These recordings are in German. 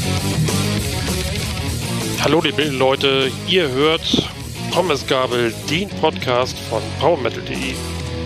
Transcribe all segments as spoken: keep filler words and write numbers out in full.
Hallo liebe Leute, ihr hört Pommesgabel, den Podcast von powermetal punkt de.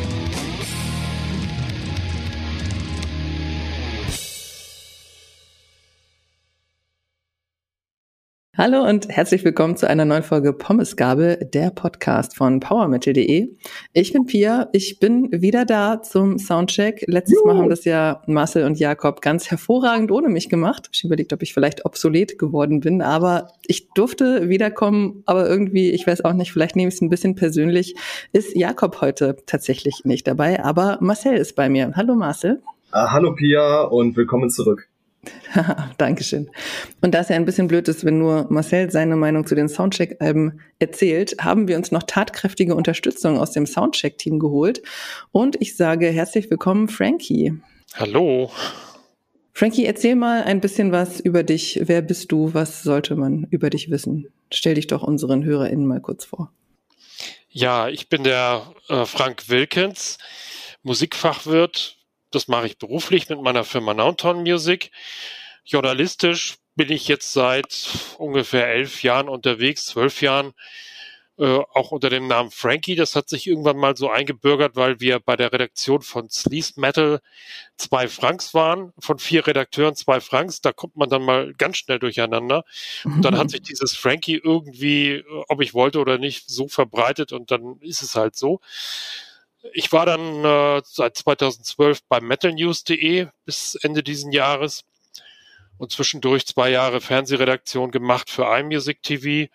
Hallo und herzlich willkommen zu einer neuen Folge Pommesgabel, der Podcast von powermetal punkt de. Ich bin Pia, ich bin wieder da zum Soundcheck. Letztes Mal haben das ja Marcel und Jakob ganz hervorragend ohne mich gemacht. Ich überlegt, ob ich vielleicht obsolet geworden bin, aber ich durfte wiederkommen, aber irgendwie, ich weiß auch nicht, vielleicht nehme ich es ein bisschen persönlich, ist Jakob heute tatsächlich nicht dabei, aber Marcel ist bei mir. Hallo Marcel. Ah, hallo Pia und willkommen zurück. Dankeschön. Und da es ja ein bisschen blöd ist, wenn nur Marcel seine Meinung zu den Soundcheck-Alben erzählt, haben wir uns noch tatkräftige Unterstützung aus dem Soundcheck-Team geholt. Und ich sage herzlich willkommen, Frankie. Hallo. Frankie, erzähl mal ein bisschen was über dich. Wer bist du? Was sollte man über dich wissen? Stell dich doch unseren HörerInnen mal kurz vor. Ja, ich bin der äh, Frank Wilkens, Musikfachwirt. Das mache ich beruflich mit meiner Firma Nountown Music. Journalistisch bin ich jetzt seit ungefähr elf Jahren unterwegs, zwölf Jahren, äh, auch unter dem Namen Frankie. Das hat sich irgendwann mal so eingebürgert, weil wir bei der Redaktion von Sleaze Metal zwei Franks waren, von vier Redakteuren zwei Franks. Da kommt man dann mal ganz schnell durcheinander. Und dann hat sich dieses Frankie irgendwie, ob ich wollte oder nicht, so verbreitet und dann ist es halt so. Ich war dann äh, seit zweitausendzwölf bei metal news punkt de bis Ende diesen Jahres und zwischendurch zwei Jahre Fernsehredaktion gemacht für iMusic T V.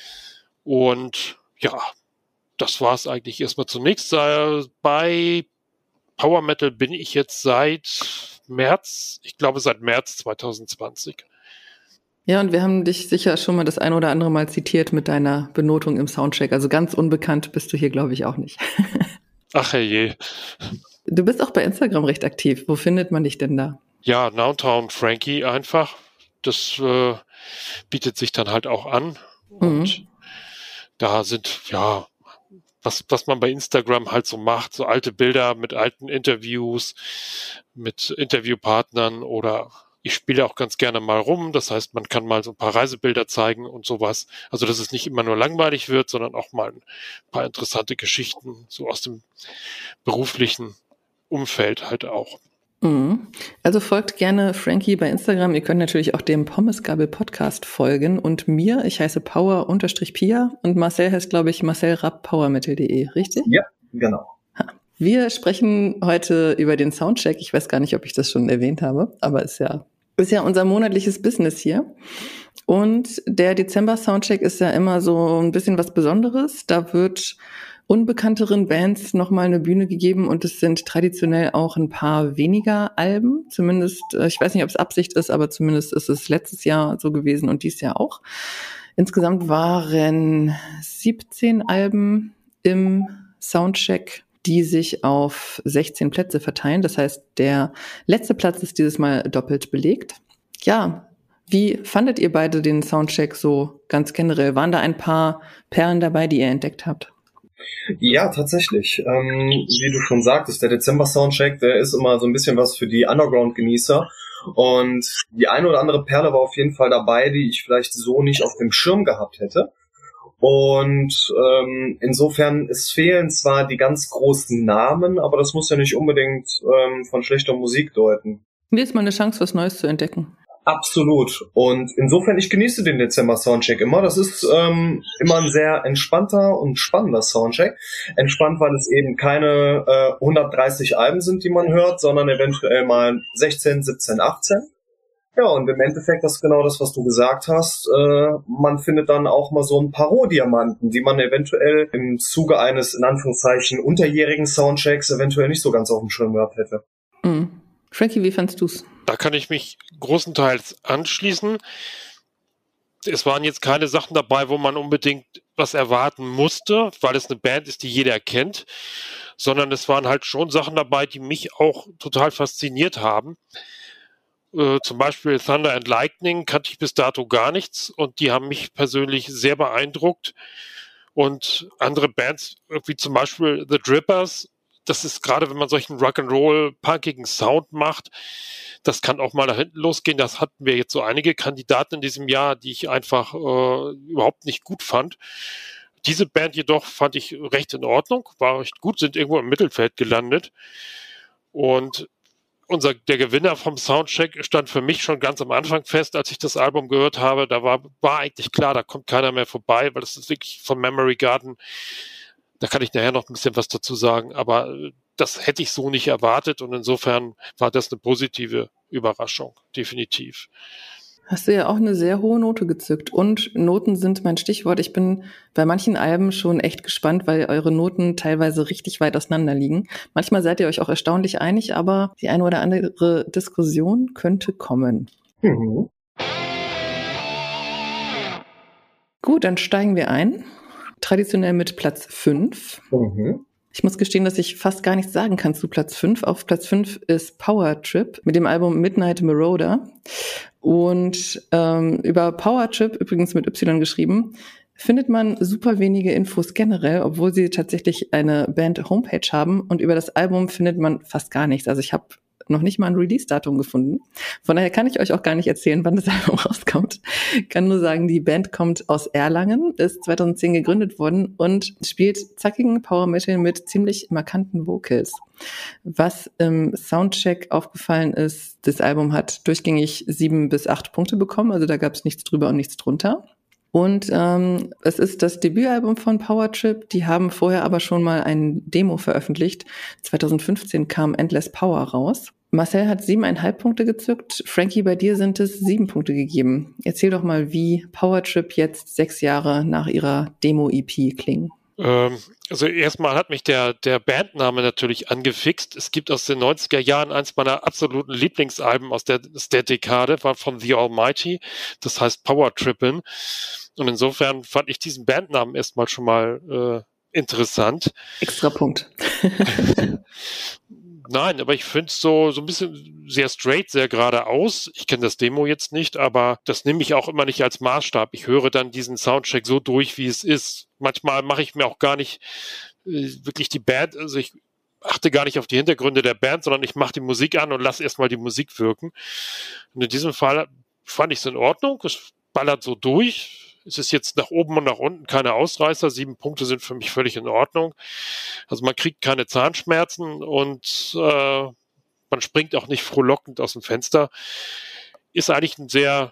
Und ja, das war es eigentlich erstmal zunächst. Äh, bei Power Metal bin ich jetzt seit März, ich glaube seit März zweitausendzwanzig. Ja, und wir haben dich sicher schon mal das ein oder andere Mal zitiert mit deiner Benotung im Soundcheck. Also ganz unbekannt bist du hier, glaube ich, auch nicht. Ach herrje. Du bist auch bei Instagram recht aktiv. Wo findet man dich denn da? Ja, Nountown Frankie einfach. Das äh, bietet sich dann halt auch an. Und mhm. da sind, ja, was, was man bei Instagram halt so macht, so alte Bilder mit alten Interviews, mit Interviewpartnern oder ich spiele auch ganz gerne mal rum. Das heißt, man kann mal so ein paar Reisebilder zeigen und sowas. Also, dass es nicht immer nur langweilig wird, sondern auch mal ein paar interessante Geschichten so aus dem beruflichen Umfeld halt auch. Also folgt gerne Frankie bei Instagram. Ihr könnt natürlich auch dem Pommesgabel Podcast folgen und mir. Ich heiße Power-Pia und Marcel heißt, glaube ich, Marcel Rapp, powermetal punkt de, richtig? Ja, genau. Wir sprechen heute über den Soundcheck. Ich weiß gar nicht, ob ich das schon erwähnt habe, aber ist ja, ist ja unser monatliches Business hier. Und der Dezember-Soundcheck ist ja immer so ein bisschen was Besonderes. Da wird unbekannteren Bands nochmal eine Bühne gegeben und es sind traditionell auch ein paar weniger Alben. Zumindest, ich weiß nicht, ob es Absicht ist, aber zumindest ist es letztes Jahr so gewesen und dieses Jahr auch. Insgesamt waren siebzehn Alben im Soundcheck, die sich auf sechzehn Plätze verteilen. Das heißt, der letzte Platz ist dieses Mal doppelt belegt. Ja, wie fandet ihr beide den Soundcheck so ganz generell? Waren da ein paar Perlen dabei, die ihr entdeckt habt? Ja, tatsächlich. Ähm, wie du schon sagtest, der Dezember-Soundcheck, der ist immer so ein bisschen was für die Underground-Genießer. Und die eine oder andere Perle war auf jeden Fall dabei, die ich vielleicht so nicht auf dem Schirm gehabt hätte. Und ähm, insofern, es fehlen zwar die ganz großen Namen, aber das muss ja nicht unbedingt ähm, von schlechter Musik deuten. Mir ist mal eine Chance, was Neues zu entdecken. Absolut. Und insofern, ich genieße den Dezember-Soundcheck immer. Das ist ähm, immer ein sehr entspannter und spannender Soundcheck. Entspannt, weil es eben keine äh, hundertdreißig Alben sind, die man hört, sondern eventuell mal sechzehn, siebzehn, achtzehn. Ja, und im Endeffekt, das ist genau das, was du gesagt hast. Äh, man findet dann auch mal so ein paar Rohdiamanten, die man eventuell im Zuge eines, in Anführungszeichen, unterjährigen Soundchecks eventuell nicht so ganz auf dem Schirm gehabt hätte. Mhm. Frankie, wie fandst du's? Da kann ich mich großenteils anschließen. Es waren jetzt keine Sachen dabei, wo man unbedingt was erwarten musste, weil es eine Band ist, die jeder kennt, sondern es waren halt schon Sachen dabei, die mich auch total fasziniert haben. Äh, zum Beispiel Thunder and Lightning kannte ich bis dato gar nichts und die haben mich persönlich sehr beeindruckt. Und andere Bands, wie zum Beispiel The Drippers, das ist gerade, wenn man solchen Rock'n'Roll, punkigen Sound macht, das kann auch mal nach hinten losgehen. Das hatten wir jetzt so einige Kandidaten in diesem Jahr, die ich einfach äh, überhaupt nicht gut fand. Diese Band jedoch fand ich recht in Ordnung, war recht gut, sind irgendwo im Mittelfeld gelandet. Und unser, der Gewinner vom Soundcheck stand für mich schon ganz am Anfang fest, als ich das Album gehört habe. Da war, war eigentlich klar, da kommt keiner mehr vorbei, weil das ist wirklich von Memory Garden. Da kann ich nachher noch ein bisschen was dazu sagen, aber das hätte ich so nicht erwartet und insofern war das eine positive Überraschung, definitiv. Hast du ja auch eine sehr hohe Note gezückt und Noten sind mein Stichwort. Ich bin bei manchen Alben schon echt gespannt, weil eure Noten teilweise richtig weit auseinander liegen. Manchmal seid ihr euch auch erstaunlich einig, aber die eine oder andere Diskussion könnte kommen. Mhm. Gut, dann steigen wir ein. Traditionell mit Platz fünf. Mhm. Ich muss gestehen, dass ich fast gar nichts sagen kann zu Platz fünf. Auf Platz fünf ist Power Trip mit dem Album Midnight Marauder. Und ähm, über Power Trip, übrigens mit Y geschrieben, findet man super wenige Infos generell, obwohl sie tatsächlich eine Band-Homepage haben. Und über das Album findet man fast gar nichts. Also ich habe noch nicht mal ein Release-Datum gefunden. Von daher kann ich euch auch gar nicht erzählen, wann das Album rauskommt. Ich kann nur sagen, die Band kommt aus Erlangen, ist zweitausendzehn gegründet worden und spielt zackigen Power Metal mit ziemlich markanten Vocals. Was im Soundcheck aufgefallen ist, das Album hat durchgängig sieben bis acht Punkte bekommen, also da gab es nichts drüber und nichts drunter. Und ähm, es ist das Debütalbum von Power Trip. Die haben vorher aber schon mal ein Demo veröffentlicht. zweitausendfünfzehn kam Endless Power raus. Marcel hat siebeneinhalb Punkte gezückt. Frankie, bei dir sind es sieben Punkte gegeben. Erzähl doch mal, wie Power Trip jetzt sechs Jahre nach ihrer Demo-E P klingen. Ähm, also erstmal hat mich der, der Bandname natürlich angefixt. Es gibt aus den neunziger Jahren eins meiner absoluten Lieblingsalben aus der, aus der Dekade, war von The Almighty. Das heißt Power Trippin'. Und insofern fand ich diesen Bandnamen erstmal schon mal äh, interessant. Extra Punkt. Nein, aber ich finde es so, so ein bisschen sehr straight, sehr geradeaus. Ich kenne das Demo jetzt nicht, aber das nehme ich auch immer nicht als Maßstab. Ich höre dann diesen Soundcheck so durch, wie es ist. Manchmal mache ich mir auch gar nicht äh, wirklich die Band, also ich achte gar nicht auf die Hintergründe der Band, sondern ich mache die Musik an und lasse erstmal die Musik wirken. Und in diesem Fall fand ich es in Ordnung. Es ballert so durch. Es ist jetzt nach oben und nach unten keine Ausreißer. Sieben Punkte sind für mich völlig in Ordnung. Also man kriegt keine Zahnschmerzen und äh, man springt auch nicht frohlockend aus dem Fenster. Ist eigentlich ein sehr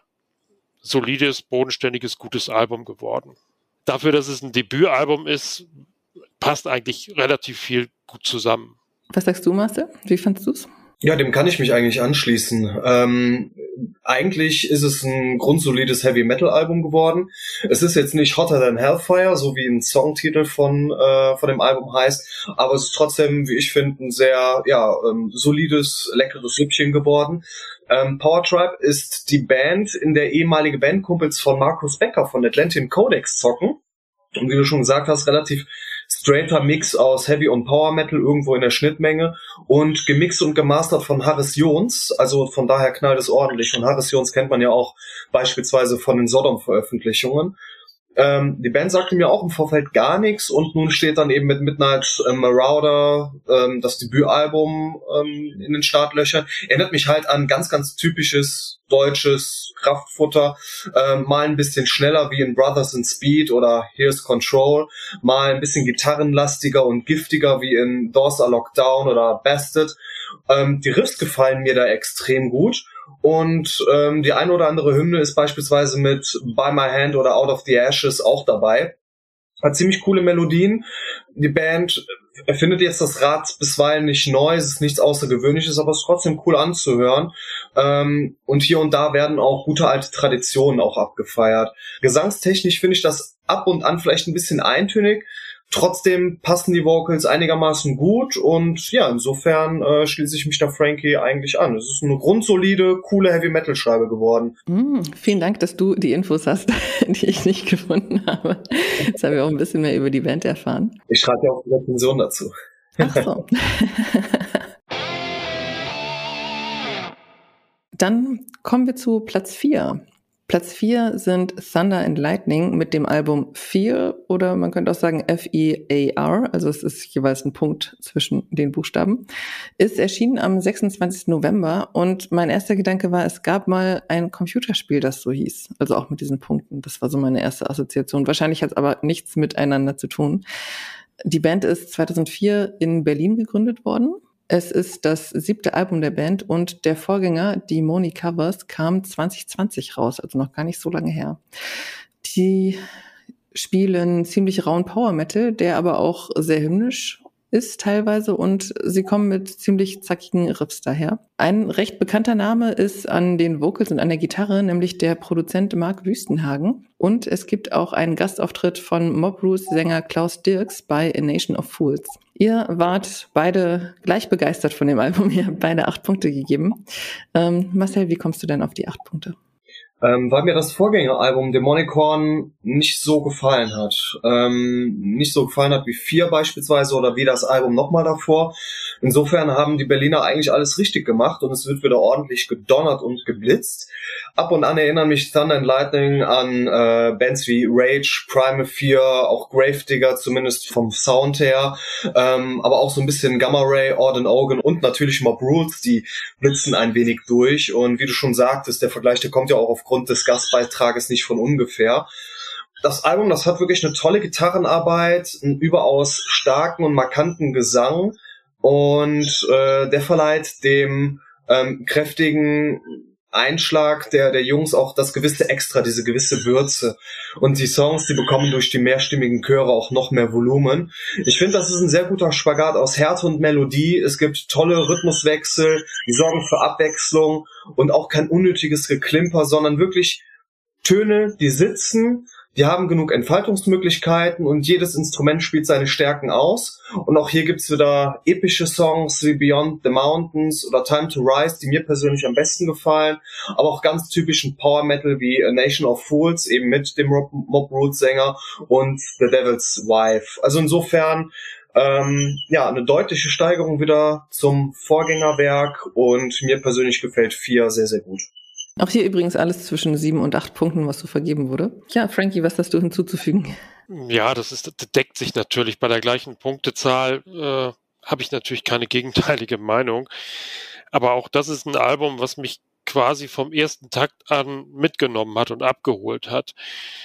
solides, bodenständiges, gutes Album geworden. Dafür, dass es ein Debütalbum ist, passt eigentlich relativ viel gut zusammen. Was sagst du, Marcel? Wie fandst du's? Ja, dem kann ich mich eigentlich anschließen. Ähm, eigentlich ist es ein grundsolides Heavy-Metal-Album geworden. Es ist jetzt nicht Hotter Than Hellfire, so wie ein Songtitel von äh, von dem Album heißt, aber es ist trotzdem, wie ich finde, ein sehr ja ähm, solides, leckeres Süppchen geworden. Ähm, Power Tribe ist die Band, in der ehemalige Bandkumpels von Markus Becker von Atlantean Codex zocken. Und wie du schon gesagt hast, relativ straighter Mix aus Heavy und Power Metal irgendwo in der Schnittmenge und gemixt und gemastert von Harris Jons, also von daher knallt es ordentlich. Und Harris Jons kennt man ja auch beispielsweise von den Sodom-Veröffentlichungen. Ähm, die Band sagte mir auch im Vorfeld gar nichts und nun steht dann eben mit Midnight Marauder ähm, das Debütalbum ähm, in den Startlöchern. Erinnert mich halt an ganz, ganz typisches deutsches Kraftfutter, ähm, mal ein bisschen schneller wie in Brothers in Speed oder Here's Control, mal ein bisschen gitarrenlastiger und giftiger wie in Doors Are Locked Down oder Bastard. Ähm, die Riffs gefallen mir da extrem gut. Und ähm, die eine oder andere Hymne ist beispielsweise mit By My Hand oder Out of the Ashes auch dabei. Hat ziemlich coole Melodien. Die Band erfindet jetzt das Rad bisweilen nicht neu, es ist nichts Außergewöhnliches, aber es ist trotzdem cool anzuhören. Ähm, und hier und da werden auch gute alte Traditionen auch abgefeiert. Gesangstechnisch finde ich das ab und an vielleicht ein bisschen eintönig. Trotzdem passen die Vocals einigermaßen gut und ja, insofern äh, schließe ich mich da Frankie eigentlich an. Es ist eine grundsolide, coole Heavy-Metal-Scheibe geworden. Mm, vielen Dank, dass du die Infos hast, die ich nicht gefunden habe. Jetzt haben wir auch ein bisschen mehr über die Band erfahren. Ich schreibe ja auch die Rezension dazu. Ach so. Dann kommen wir zu Platz vier. Platz vier sind Thunder and Lightning mit dem Album Fear oder man könnte auch sagen F E A R, also es ist jeweils ein Punkt zwischen den Buchstaben, ist erschienen am sechsundzwanzigsten November und mein erster Gedanke war, es gab mal ein Computerspiel, das so hieß, also auch mit diesen Punkten. Das war so meine erste Assoziation. Wahrscheinlich hat es aber nichts miteinander zu tun. Die Band ist zweitausendvier in Berlin gegründet worden. Es ist das siebte Album der Band und der Vorgänger, die Money Covers, kam zwanzig zwanzig raus, also noch gar nicht so lange her. Die spielen ziemlich rauen Power Metal, der aber auch sehr hymnisch ist teilweise und sie kommen mit ziemlich zackigen Riffs daher. Ein recht bekannter Name ist an den Vocals und an der Gitarre, nämlich der Produzent Mark Wüstenhagen. Und es gibt auch einen Gastauftritt von Mob Rules Sänger Klaus Dirks bei A Nation of Fools. Ihr wart beide gleich begeistert von dem Album, ihr habt beide acht Punkte gegeben. Ähm, Marcel, wie kommst du denn auf die acht Punkte? Ähm, weil mir das Vorgängeralbum Demonicorn nicht so gefallen hat. Ähm, nicht so gefallen hat wie vier beispielsweise oder wie das Album nochmal davor. Insofern haben die Berliner eigentlich alles richtig gemacht und es wird wieder ordentlich gedonnert und geblitzt. Ab und an erinnern mich Thunder and Lightning an äh, Bands wie Rage, Primal Fear, auch Gravedigger, zumindest vom Sound her. Ähm, aber auch so ein bisschen Gamma Ray, Auden Ogan und natürlich Mob Rules, die blitzen ein wenig durch. Und wie du schon sagtest, der Vergleich, der kommt ja auch aufgrund des Gastbeitrages nicht von ungefähr. Das Album, das hat wirklich eine tolle Gitarrenarbeit, einen überaus starken und markanten Gesang und äh, der verleiht dem ähm, kräftigen Einschlag der der Jungs auch das gewisse Extra, diese gewisse Würze. Und die Songs, die bekommen durch die mehrstimmigen Chöre auch noch mehr Volumen. Ich finde, das ist ein sehr guter Spagat aus Härte und Melodie. Es gibt tolle Rhythmuswechsel, die sorgen für Abwechslung und auch kein unnötiges Geklimper, sondern wirklich Töne, die sitzen, die haben genug Entfaltungsmöglichkeiten und jedes Instrument spielt seine Stärken aus. Und auch hier gibt's wieder epische Songs wie Beyond the Mountains oder Time to Rise, die mir persönlich am besten gefallen. Aber auch ganz typischen Power Metal wie A Nation of Fools, eben mit dem Mob Rules Sänger und The Devil's Wife. Also insofern, ähm, ja, eine deutliche Steigerung wieder zum Vorgängerwerk und mir persönlich gefällt vier sehr, sehr gut. Auch hier übrigens alles zwischen sieben und acht Punkten, was so vergeben wurde. Ja, Frankie, was hast du hinzuzufügen? Ja, das ist, das deckt sich natürlich. Bei der gleichen Punktezahl äh, habe ich natürlich keine gegenteilige Meinung. Aber auch das ist ein Album, was mich quasi vom ersten Takt an mitgenommen hat und abgeholt hat.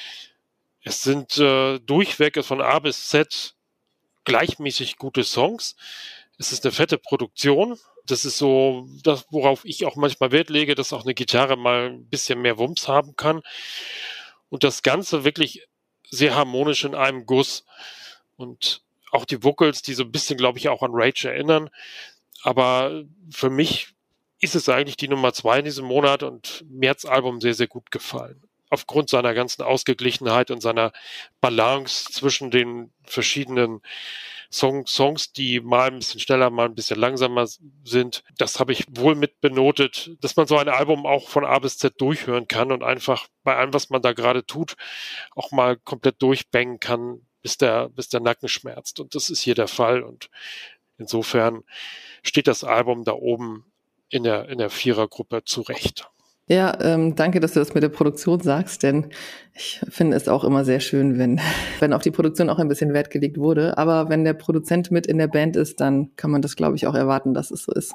Es sind äh, durchweg von A bis Z gleichmäßig gute Songs. Es ist eine fette Produktion. Das ist so das, worauf ich auch manchmal Wert lege, dass auch eine Gitarre mal ein bisschen mehr Wumms haben kann. Und das Ganze wirklich sehr harmonisch in einem Guss. Und auch die Vocals, die so ein bisschen, glaube ich, auch an Rage erinnern. Aber für mich ist es eigentlich die Nummer zwei in diesem Monat und mir hat das Album sehr, sehr gut gefallen. Aufgrund seiner ganzen Ausgeglichenheit und seiner Balance zwischen den verschiedenen Song, Songs, die mal ein bisschen schneller, mal ein bisschen langsamer sind. Das habe ich wohl mit benotet, dass man so ein Album auch von A bis Z durchhören kann und einfach bei allem, was man da gerade tut, auch mal komplett durchbangen kann, bis der, bis der Nacken schmerzt. Und das ist hier der Fall. Und insofern steht das Album da oben in der, in der Vierergruppe zurecht. Ja, ähm, danke, dass du das mit der Produktion sagst, denn ich finde es auch immer sehr schön, wenn, wenn auf die Produktion auch ein bisschen Wert gelegt wurde. Aber wenn der Produzent mit in der Band ist, dann kann man das, glaube ich, auch erwarten, dass es so ist.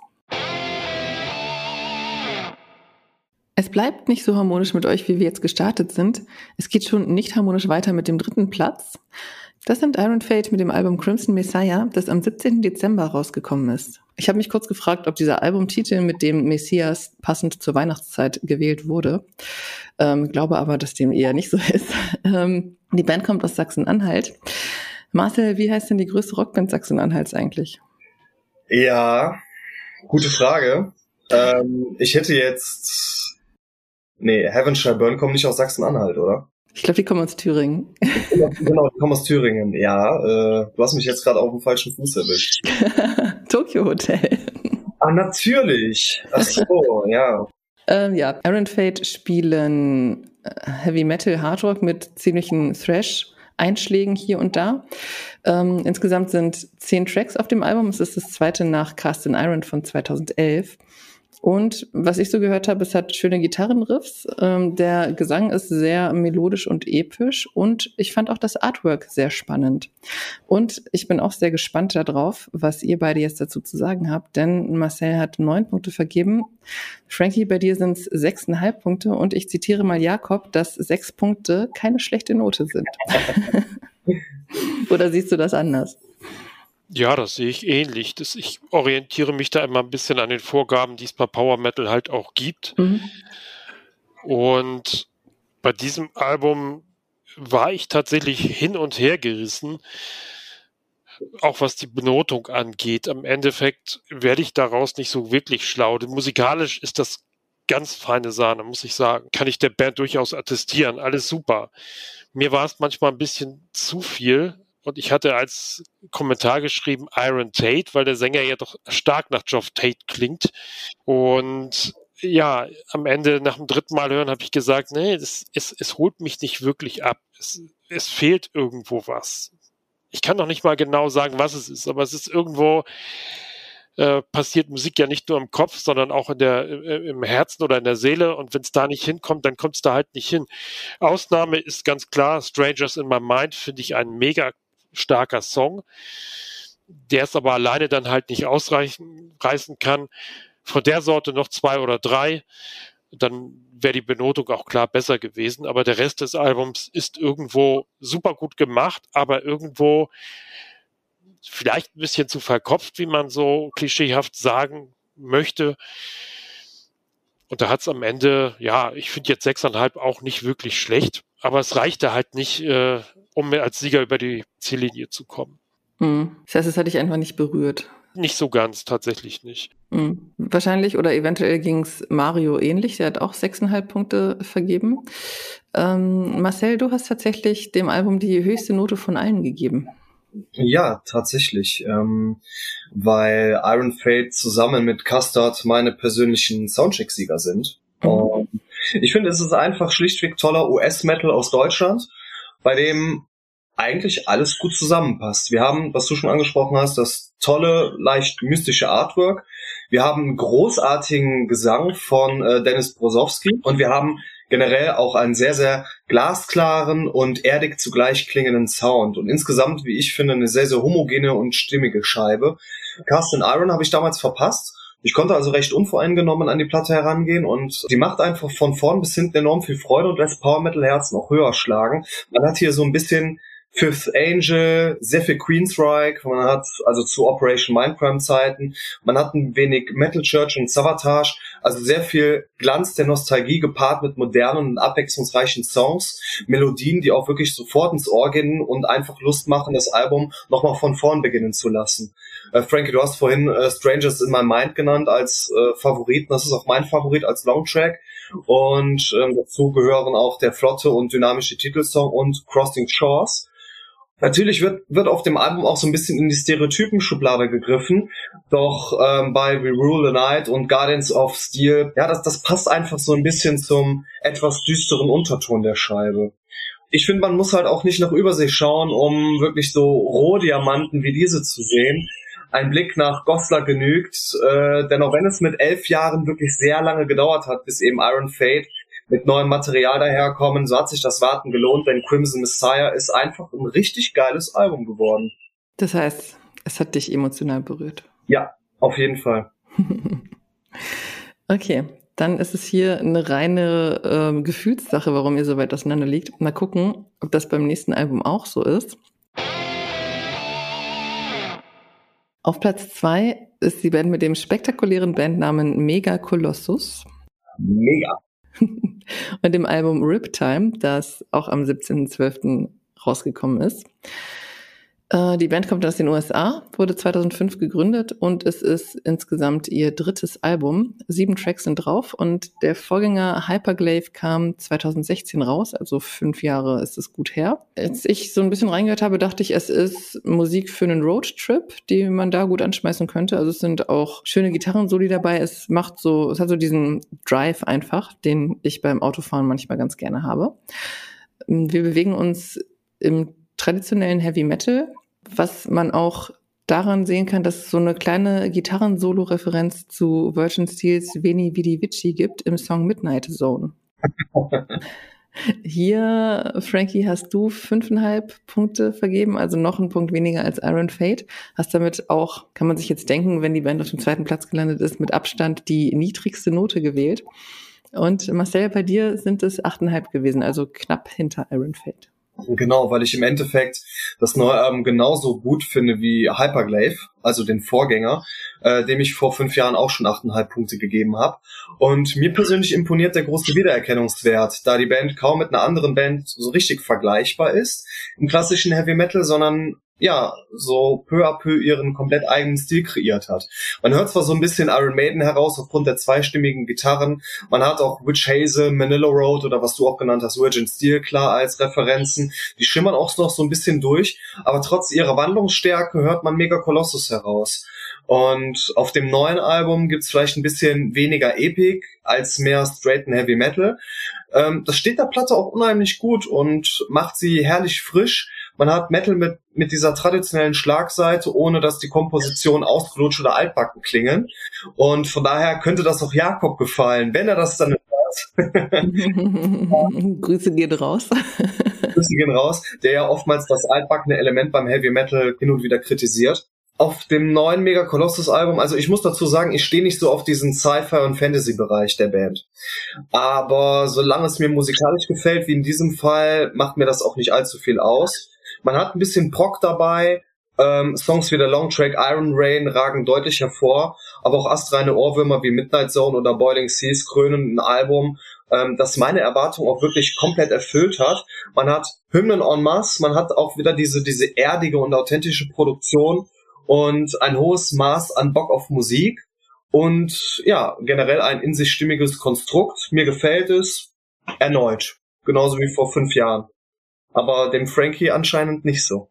Es bleibt nicht so harmonisch mit euch, wie wir jetzt gestartet sind. Es geht schon nicht harmonisch weiter mit dem dritten Platz. Das sind Iron Fate mit dem Album Crimson Messiah, das am siebzehnten Dezember rausgekommen ist. Ich habe mich kurz gefragt, ob dieser Albumtitel mit dem Messias passend zur Weihnachtszeit gewählt wurde. Ähm, glaube aber, dass dem eher nicht so ist. Ähm, die Band kommt aus Sachsen-Anhalt. Marcel, wie heißt denn die größte Rockband Sachsen-Anhalts eigentlich? Ja, gute Frage. Ähm, ich hätte jetzt... Nee, Heaven Shall Burn kommt nicht aus Sachsen-Anhalt, oder? Ich glaube, die kommen aus Thüringen. Genau, die kommen aus Thüringen, ja. Äh, du hast mich jetzt gerade auf dem falschen Fuß erwischt. Tokyo Hotel. Ah, natürlich. Ach so, ja. Ähm, ja, Iron Fate spielen Heavy Metal, Hard Rock mit ziemlichen Thrash-Einschlägen hier und da. Ähm, insgesamt sind zehn Tracks auf dem Album. Es ist das zweite nach Cast in Iron von zweitausendelf. Und was ich so gehört habe, es hat schöne Gitarrenriffs, ähm, der Gesang ist sehr melodisch und episch und ich fand auch das Artwork sehr spannend. Und ich bin auch sehr gespannt darauf, was ihr beide jetzt dazu zu sagen habt, denn Marcel hat neun Punkte vergeben. Frankie, bei dir sind es sechseinhalb Punkte und ich zitiere mal Jakob, dass sechs Punkte keine schlechte Note sind. Oder siehst du das anders? Ja, das sehe ich ähnlich. Das, ich orientiere mich da immer ein bisschen an den Vorgaben, die es bei Power Metal halt auch gibt. Mhm. Und bei diesem Album war ich tatsächlich hin und her gerissen, auch was die Benotung angeht. Am Endeffekt werde ich daraus nicht so wirklich schlau. Musikalisch ist das ganz feine Sahne, muss ich sagen. Kann ich der Band durchaus attestieren. Alles super. Mir war es manchmal ein bisschen zu viel. Und ich hatte als Kommentar geschrieben Iron Tate, weil der Sänger ja doch stark nach Geoff Tate klingt. Und ja, am Ende nach dem dritten Mal hören habe ich gesagt, nee, es, es, es holt mich nicht wirklich ab. Es, es fehlt irgendwo was. Ich kann noch nicht mal genau sagen, was es ist, aber es ist irgendwo, äh, passiert Musik ja nicht nur im Kopf, sondern auch in der, im Herzen oder in der Seele. Und wenn es da nicht hinkommt, dann kommt es da halt nicht hin. Ausnahme ist ganz klar, Strangers in My Mind finde ich einen mega starker Song, der es aber alleine dann halt nicht ausreichen reißen kann. Von der Sorte noch zwei oder drei, dann wäre die Benotung auch klar besser gewesen, aber der Rest des Albums ist irgendwo super gut gemacht, aber irgendwo vielleicht ein bisschen zu verkopft, wie man so klischeehaft sagen möchte. Und da hat es am Ende, ja, ich finde jetzt sechseinhalb auch nicht wirklich schlecht, aber es reichte halt nicht, äh, um als Sieger über die Ziellinie zu kommen. Mhm. Das heißt, es hat dich einfach nicht berührt? Nicht so ganz, tatsächlich nicht. Mhm. Wahrscheinlich oder eventuell ging es Mario ähnlich, der hat auch sechseinhalb Punkte vergeben. Ähm, Marcel, du hast tatsächlich dem Album die höchste Note von allen gegeben. Ja, tatsächlich, ähm, weil Iron Fate zusammen mit Custard meine persönlichen Soundcheck-Sieger sind. Mhm. Und ich finde, es ist einfach schlichtweg toller U S-Metal aus Deutschland, bei dem eigentlich alles gut zusammenpasst. Wir haben, was du schon angesprochen hast, das tolle, leicht mystische Artwork. Wir haben einen großartigen Gesang von äh, Dennis Brosowski und wir haben generell auch einen sehr, sehr glasklaren und erdig zugleich klingenden Sound. Und insgesamt, wie ich finde, eine sehr, sehr homogene und stimmige Scheibe. Cast in Iron habe ich damals verpasst. Ich konnte also recht unvoreingenommen an die Platte herangehen und die macht einfach von vorn bis hinten enorm viel Freude und lässt Power Metal Herzen auch höher schlagen. Man hat hier so ein bisschen Fifth Angel, sehr viel Queensryche, man hat also zu Operation Mindcrime Zeiten, man hat ein wenig Metal Church und Savatage, also sehr viel Glanz der Nostalgie gepaart mit modernen und abwechslungsreichen Songs, Melodien, die auch wirklich sofort ins Ohr gehen und einfach Lust machen, das Album nochmal von vorn beginnen zu lassen. Äh, Frankie, du hast vorhin äh, Strangers in My Mind genannt als äh, Favoriten, das ist auch mein Favorit als Longtrack. Und ähm, dazu gehören auch der flotte und dynamische Titelsong und Crossing Shores. Natürlich wird wird auf dem Album auch so ein bisschen in die Stereotypen-Schublade gegriffen, doch ähm, bei We Rule the Night und Guardians of Steel, ja, das das passt einfach so ein bisschen zum etwas düsteren Unterton der Scheibe. Ich finde, man muss halt auch nicht nach Übersee schauen, um wirklich so Rohdiamanten wie diese zu sehen. Ein Blick nach Goslar genügt, äh, denn auch wenn es mit elf Jahren wirklich sehr lange gedauert hat, bis eben Iron Fate mit neuem Material daherkommen, so hat sich das Warten gelohnt, denn Crimson Messiah ist einfach ein richtig geiles Album geworden. Das heißt, es hat dich emotional berührt? Ja, auf jeden Fall. Okay, dann ist es hier eine reine äh, Gefühlssache, warum ihr so weit auseinander liegt. Mal gucken, ob das beim nächsten Album auch so ist. Auf Platz zwei ist die Band mit dem spektakulären Bandnamen Mega Colossus. Mega. Und dem Album Riptime, das auch am siebzehnten zwölften rausgekommen ist. Äh, die Band kommt aus den U S A, wurde zweitausendfünf gegründet und es ist insgesamt ihr drittes Album. Sieben Tracks sind drauf und der Vorgänger Hyperglaive kam zweitausendsechzehn raus, also fünf Jahre ist es gut her. Als ich so ein bisschen reingehört habe, dachte ich, es ist Musik für einen Roadtrip, die man da gut anschmeißen könnte. Also es sind auch schöne Gitarrensoli dabei. Es macht so, es hat so diesen Drive einfach, den ich beim Autofahren manchmal ganz gerne habe. Wir bewegen uns im traditionellen Heavy Metal, was man auch daran sehen kann, dass es so eine kleine Gitarren-Solo-Referenz zu Virgin Steels Veni Vidi Vici gibt im Song Midnight Zone. Hier, Frankie, hast du fünfeinhalb Punkte vergeben, also noch einen Punkt weniger als Iron Fate. Hast damit auch, kann man sich jetzt denken, wenn die Band auf dem zweiten Platz gelandet ist, mit Abstand die niedrigste Note gewählt. Und Marcel, bei dir sind es achteinhalb gewesen, also knapp hinter Iron Fate. Genau, weil ich im Endeffekt das neue Album genauso gut finde wie Hyperglaive, also den Vorgänger, äh, dem ich vor fünf Jahren auch schon achteinhalb Punkte gegeben habe. Und mir persönlich imponiert der große Wiedererkennungswert, da die Band kaum mit einer anderen Band so richtig vergleichbar ist im klassischen Heavy Metal, sondern ja, so peu à peu ihren komplett eigenen Stil kreiert hat. Man hört zwar so ein bisschen Iron Maiden heraus aufgrund der zweistimmigen Gitarren, man hat auch Witch Hazel, Manila Road oder was du auch genannt hast, Virgin Steel klar als Referenzen, die schimmern auch noch so ein bisschen durch, aber trotz ihrer Wandlungsstärke hört man Mega Colossus heraus. Und auf dem neuen Album gibt's vielleicht ein bisschen weniger Epic als mehr straighten Heavy Metal. Ähm, das steht der Platte auch unheimlich gut und macht sie herrlich frisch. Man hat Metal mit mit dieser traditionellen Schlagseite, ohne dass die Kompositionen ausgelutscht oder altbacken klingen. Und von daher könnte das auch Jakob gefallen, wenn er das dann hört. Grüße gehen raus. Grüße gehen raus, der ja oftmals das altbackene Element beim Heavy Metal hin und wieder kritisiert. Auf dem neuen Mega Colossus Album, also ich muss dazu sagen, ich stehe nicht so auf diesen Sci-Fi- und Fantasy-Bereich der Band. Aber solange es mir musikalisch gefällt, wie in diesem Fall, macht mir das auch nicht allzu viel aus. Man hat ein bisschen Prog dabei, ähm, Songs wie der Longtrack Iron Rain ragen deutlich hervor, aber auch astreine Ohrwürmer wie Midnight Zone oder Boiling Seas krönen ein Album, ähm, das meine Erwartungen auch wirklich komplett erfüllt hat. Man hat Hymnen en masse, man hat auch wieder diese, diese erdige und authentische Produktion und ein hohes Maß an Bock auf Musik und ja, generell ein in sich stimmiges Konstrukt. Mir gefällt es erneut, genauso wie vor fünf Jahren. Aber dem Frankie anscheinend nicht so.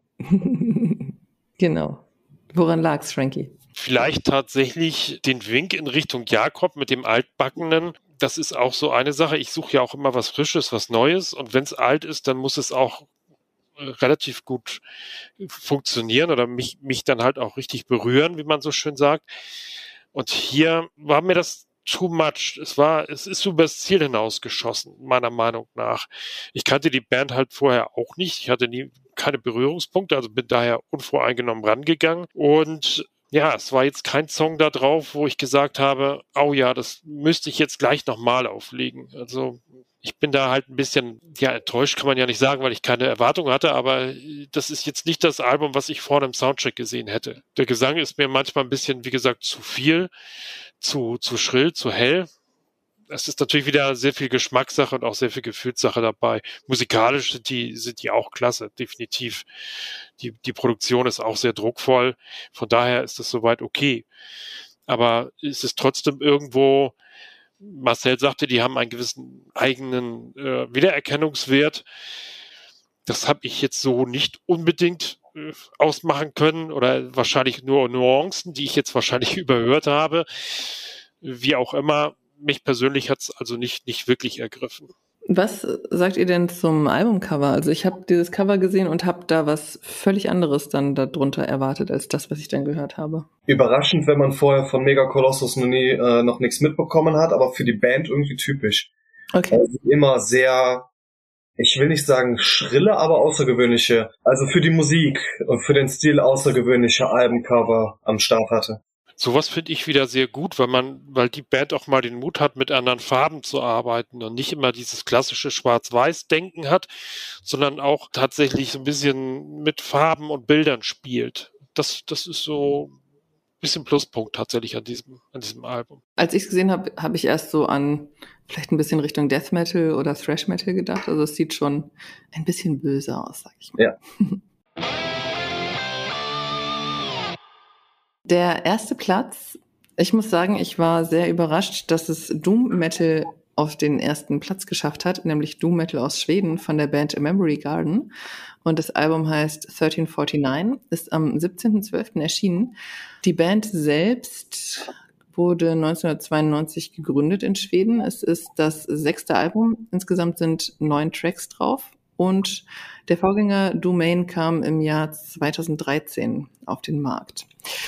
Genau. Woran lag's, Frankie? Vielleicht tatsächlich den Wink in Richtung Jakob mit dem Altbackenen. Das ist auch so eine Sache. Ich suche ja auch immer was Frisches, was Neues. Und wenn es alt ist, dann muss es auch relativ gut funktionieren oder mich, mich dann halt auch richtig berühren, wie man so schön sagt. Und hier war mir das too much. Es war, es ist über das Ziel hinausgeschossen, meiner Meinung nach. Ich kannte die Band halt vorher auch nicht. Ich hatte nie keine Berührungspunkte, also bin daher unvoreingenommen rangegangen. Und ja, es war jetzt kein Song da drauf, wo ich gesagt habe, oh ja, das müsste ich jetzt gleich nochmal auflegen. Also ich bin da halt ein bisschen, ja, enttäuscht kann man ja nicht sagen, weil ich keine Erwartung hatte, aber das ist jetzt nicht das Album, was ich vor dem Soundcheck gesehen hätte. Der Gesang ist mir manchmal ein bisschen, wie gesagt, zu viel, zu, zu schrill, zu hell. Es ist natürlich wieder sehr viel Geschmackssache und auch sehr viel Gefühlssache dabei. Musikalisch sind die, sind die auch klasse, definitiv. Die, die Produktion ist auch sehr druckvoll. Von daher ist das soweit okay. Aber es ist trotzdem irgendwo, Marcel sagte, die haben einen gewissen eigenen äh, Wiedererkennungswert. Das habe ich jetzt so nicht unbedingt äh, ausmachen können oder wahrscheinlich nur Nuancen, die ich jetzt wahrscheinlich überhört habe. Wie auch immer, mich persönlich hat es also nicht, nicht wirklich ergriffen. Was sagt ihr denn zum Albumcover? Also ich habe dieses Cover gesehen und habe da was völlig anderes dann darunter erwartet, als das, was ich dann gehört habe. Überraschend, wenn man vorher von Mega Colossus noch nie äh, noch nichts mitbekommen hat, aber für die Band irgendwie typisch. Okay. Also immer sehr, ich will nicht sagen schrille, aber außergewöhnliche, also für die Musik und für den Stil außergewöhnliche Albencover am Start hatte. Sowas finde ich wieder sehr gut, weil man, weil die Band auch mal den Mut hat, mit anderen Farben zu arbeiten und nicht immer dieses klassische Schwarz-Weiß-Denken hat, sondern auch tatsächlich so ein bisschen mit Farben und Bildern spielt. Das, das ist so ein bisschen Pluspunkt tatsächlich an diesem, an diesem Album. Als ich es gesehen habe, habe ich erst so an vielleicht ein bisschen Richtung Death Metal oder Thrash Metal gedacht. Also es sieht schon ein bisschen böse aus, sag ich mal. Ja. Der erste Platz, ich muss sagen, ich war sehr überrascht, dass es Doom Metal auf den ersten Platz geschafft hat, nämlich Doom Metal aus Schweden von der Band A Memory Garden. Und das Album heißt dreizehn neunundvierzig, ist am siebzehnten zwölften erschienen. Die Band selbst wurde neunzehnhundertzweiundneunzig gegründet in Schweden. Es ist das sechste Album. Insgesamt sind neun Tracks drauf. und der Vorgänger Domain kam im Jahr zweitausenddreizehn auf den Markt.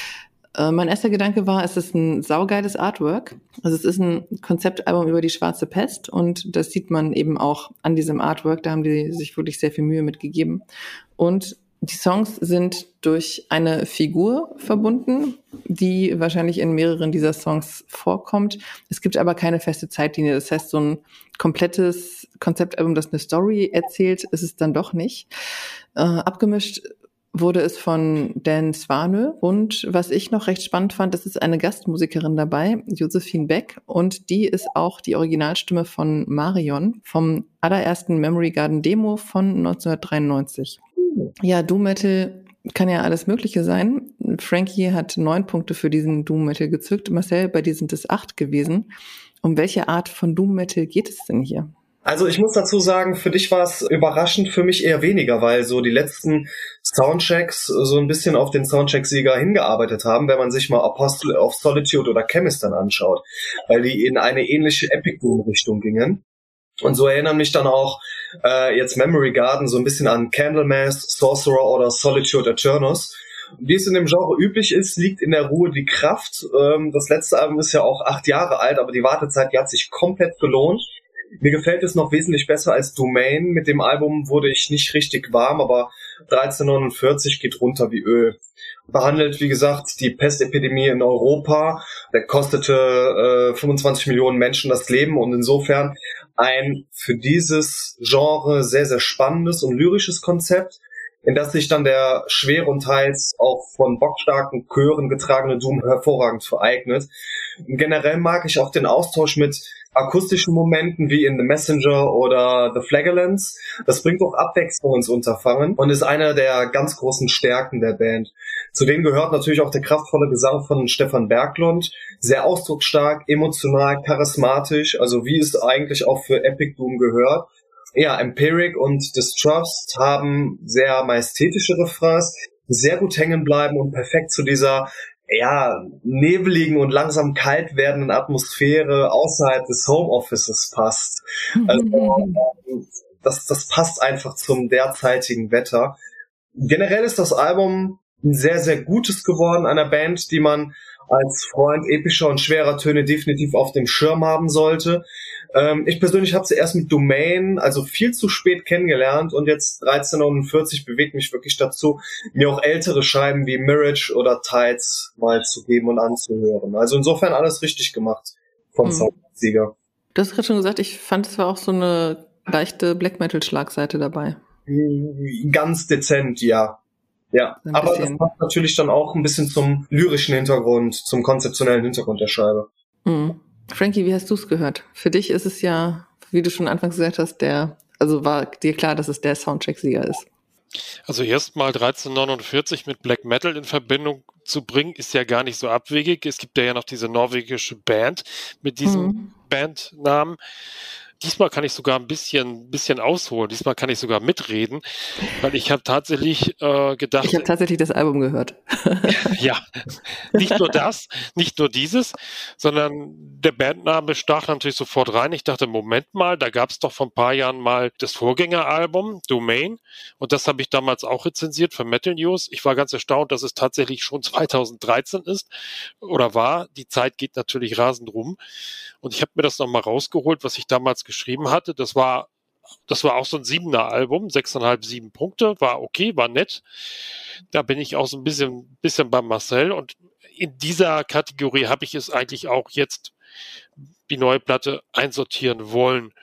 Äh, mein erster Gedanke war, es ist ein saugeiles Artwork. Also es ist ein Konzeptalbum über die schwarze Pest und das sieht man eben auch an diesem Artwork. Da haben die sich wirklich sehr viel Mühe mitgegeben. Und die Songs sind durch eine Figur verbunden, die wahrscheinlich in mehreren dieser Songs vorkommt. Es gibt aber keine feste Zeitlinie. Das heißt, so ein komplettes Konzeptalbum, das eine Story erzählt, ist es dann doch nicht. Äh, abgemischt wurde es von Dan Swanö und was ich noch recht spannend fand, es ist eine Gastmusikerin dabei, Josephine Beck, und die ist auch die Originalstimme von Marion vom allerersten Memory Garden Demo von neunzehnhundertdreiundneunzig. Ja, Doom Metal kann ja alles Mögliche sein. Frankie hat neun Punkte für diesen Doom Metal gezückt. Marcel, bei dir sind es acht gewesen. Um welche Art von Doom Metal geht es denn hier? Also ich muss dazu sagen, für dich war es überraschend, für mich eher weniger, weil so die letzten Soundchecks so ein bisschen auf den Soundcheck-Sieger hingearbeitet haben, wenn man sich mal Apostle of Solitude oder Chemist dann anschaut, weil die in eine ähnliche Epic Doom-Richtung gingen. Und so erinnern mich dann auch äh, jetzt Memory Garden so ein bisschen an Candlemass, Sorcerer oder Solitude Eternus. Wie es in dem Genre üblich ist, liegt in der Ruhe die Kraft. Ähm, das letzte Album ist ja auch acht Jahre alt, aber die Wartezeit, die hat sich komplett gelohnt. Mir gefällt es noch wesentlich besser als Domain. Mit dem Album wurde ich nicht richtig warm, aber dreizehnhundertneunundvierzig geht runter wie Öl. Behandelt, wie gesagt, die Pestepidemie in Europa. Der kostete äh, fünfundzwanzig Millionen Menschen das Leben und insofern ein für dieses Genre sehr, sehr spannendes und lyrisches Konzept, in das sich dann der schwere und teils auch von bockstarken Chören getragene Doom hervorragend vereignet. Generell mag ich auch den Austausch mit akustischen Momenten wie in The Messenger oder The Flagellants. Das bringt auch Abwechslung ins Unterfangen und ist einer der ganz großen Stärken der Band. Zu denen gehört natürlich auch der kraftvolle Gesang von Stefan Berglund. Sehr ausdrucksstark, emotional, charismatisch, also wie es eigentlich auch für Epic Doom gehört. Ja, Empiric und Distrust haben sehr majestätische Refrains, die sehr gut hängen bleiben und perfekt zu dieser ja, nebeligen und langsam kalt werdenden Atmosphäre außerhalb des Homeoffices passt. Also, das, das passt einfach zum derzeitigen Wetter. Generell ist das Album ein sehr, sehr gutes geworden, einer Band, die man als Freund epischer und schwerer Töne definitiv auf dem Schirm haben sollte. Ähm, ich persönlich habe sie erst mit Domain, also viel zu spät kennengelernt und jetzt dreizehnhundertneunundvierzig bewegt mich wirklich dazu, mir auch ältere Scheiben wie Mirage oder Tides mal zu geben und anzuhören. Also insofern alles richtig gemacht vom hm. Soundsieger. Du hast gerade schon gesagt, ich fand, es war auch so eine leichte Black-Metal-Schlagseite dabei. Ganz dezent, ja. Ja, aber das passt natürlich dann auch ein bisschen zum lyrischen Hintergrund, zum konzeptionellen Hintergrund der Scheibe. Mhm. Frankie, wie hast du es gehört? Für dich ist es ja, wie du schon anfangs gesagt hast, der, also war dir klar, dass es der Soundcheck-Sieger ist. Also erstmal dreizehnhundertneunundvierzig mit Black Metal in Verbindung zu bringen, ist ja gar nicht so abwegig. Es gibt ja noch diese norwegische Band mit diesem mhm. Bandnamen. Diesmal kann ich sogar ein bisschen, bisschen ausholen. Diesmal kann ich sogar mitreden, weil ich habe tatsächlich äh, gedacht... Ich habe tatsächlich das Album gehört. Ja, nicht nur das, nicht nur dieses, sondern der Bandname stach natürlich sofort rein. Ich dachte, Moment mal, da gab es doch vor ein paar Jahren mal das Vorgängeralbum, Domain, und das habe ich damals auch rezensiert für Metal News. Ich war ganz erstaunt, dass es tatsächlich schon zweitausenddreizehn ist oder war. Die Zeit geht natürlich rasend rum. Und ich habe mir das nochmal rausgeholt, was ich damals geschrieben hatte. Das war, das war auch so ein siebener Album, sechseinhalb, sieben Punkte, war okay, war nett. Da bin ich auch so ein bisschen, bisschen bei Marcel. Und in dieser Kategorie habe ich es eigentlich auch jetzt die neue Platte einsortieren wollen.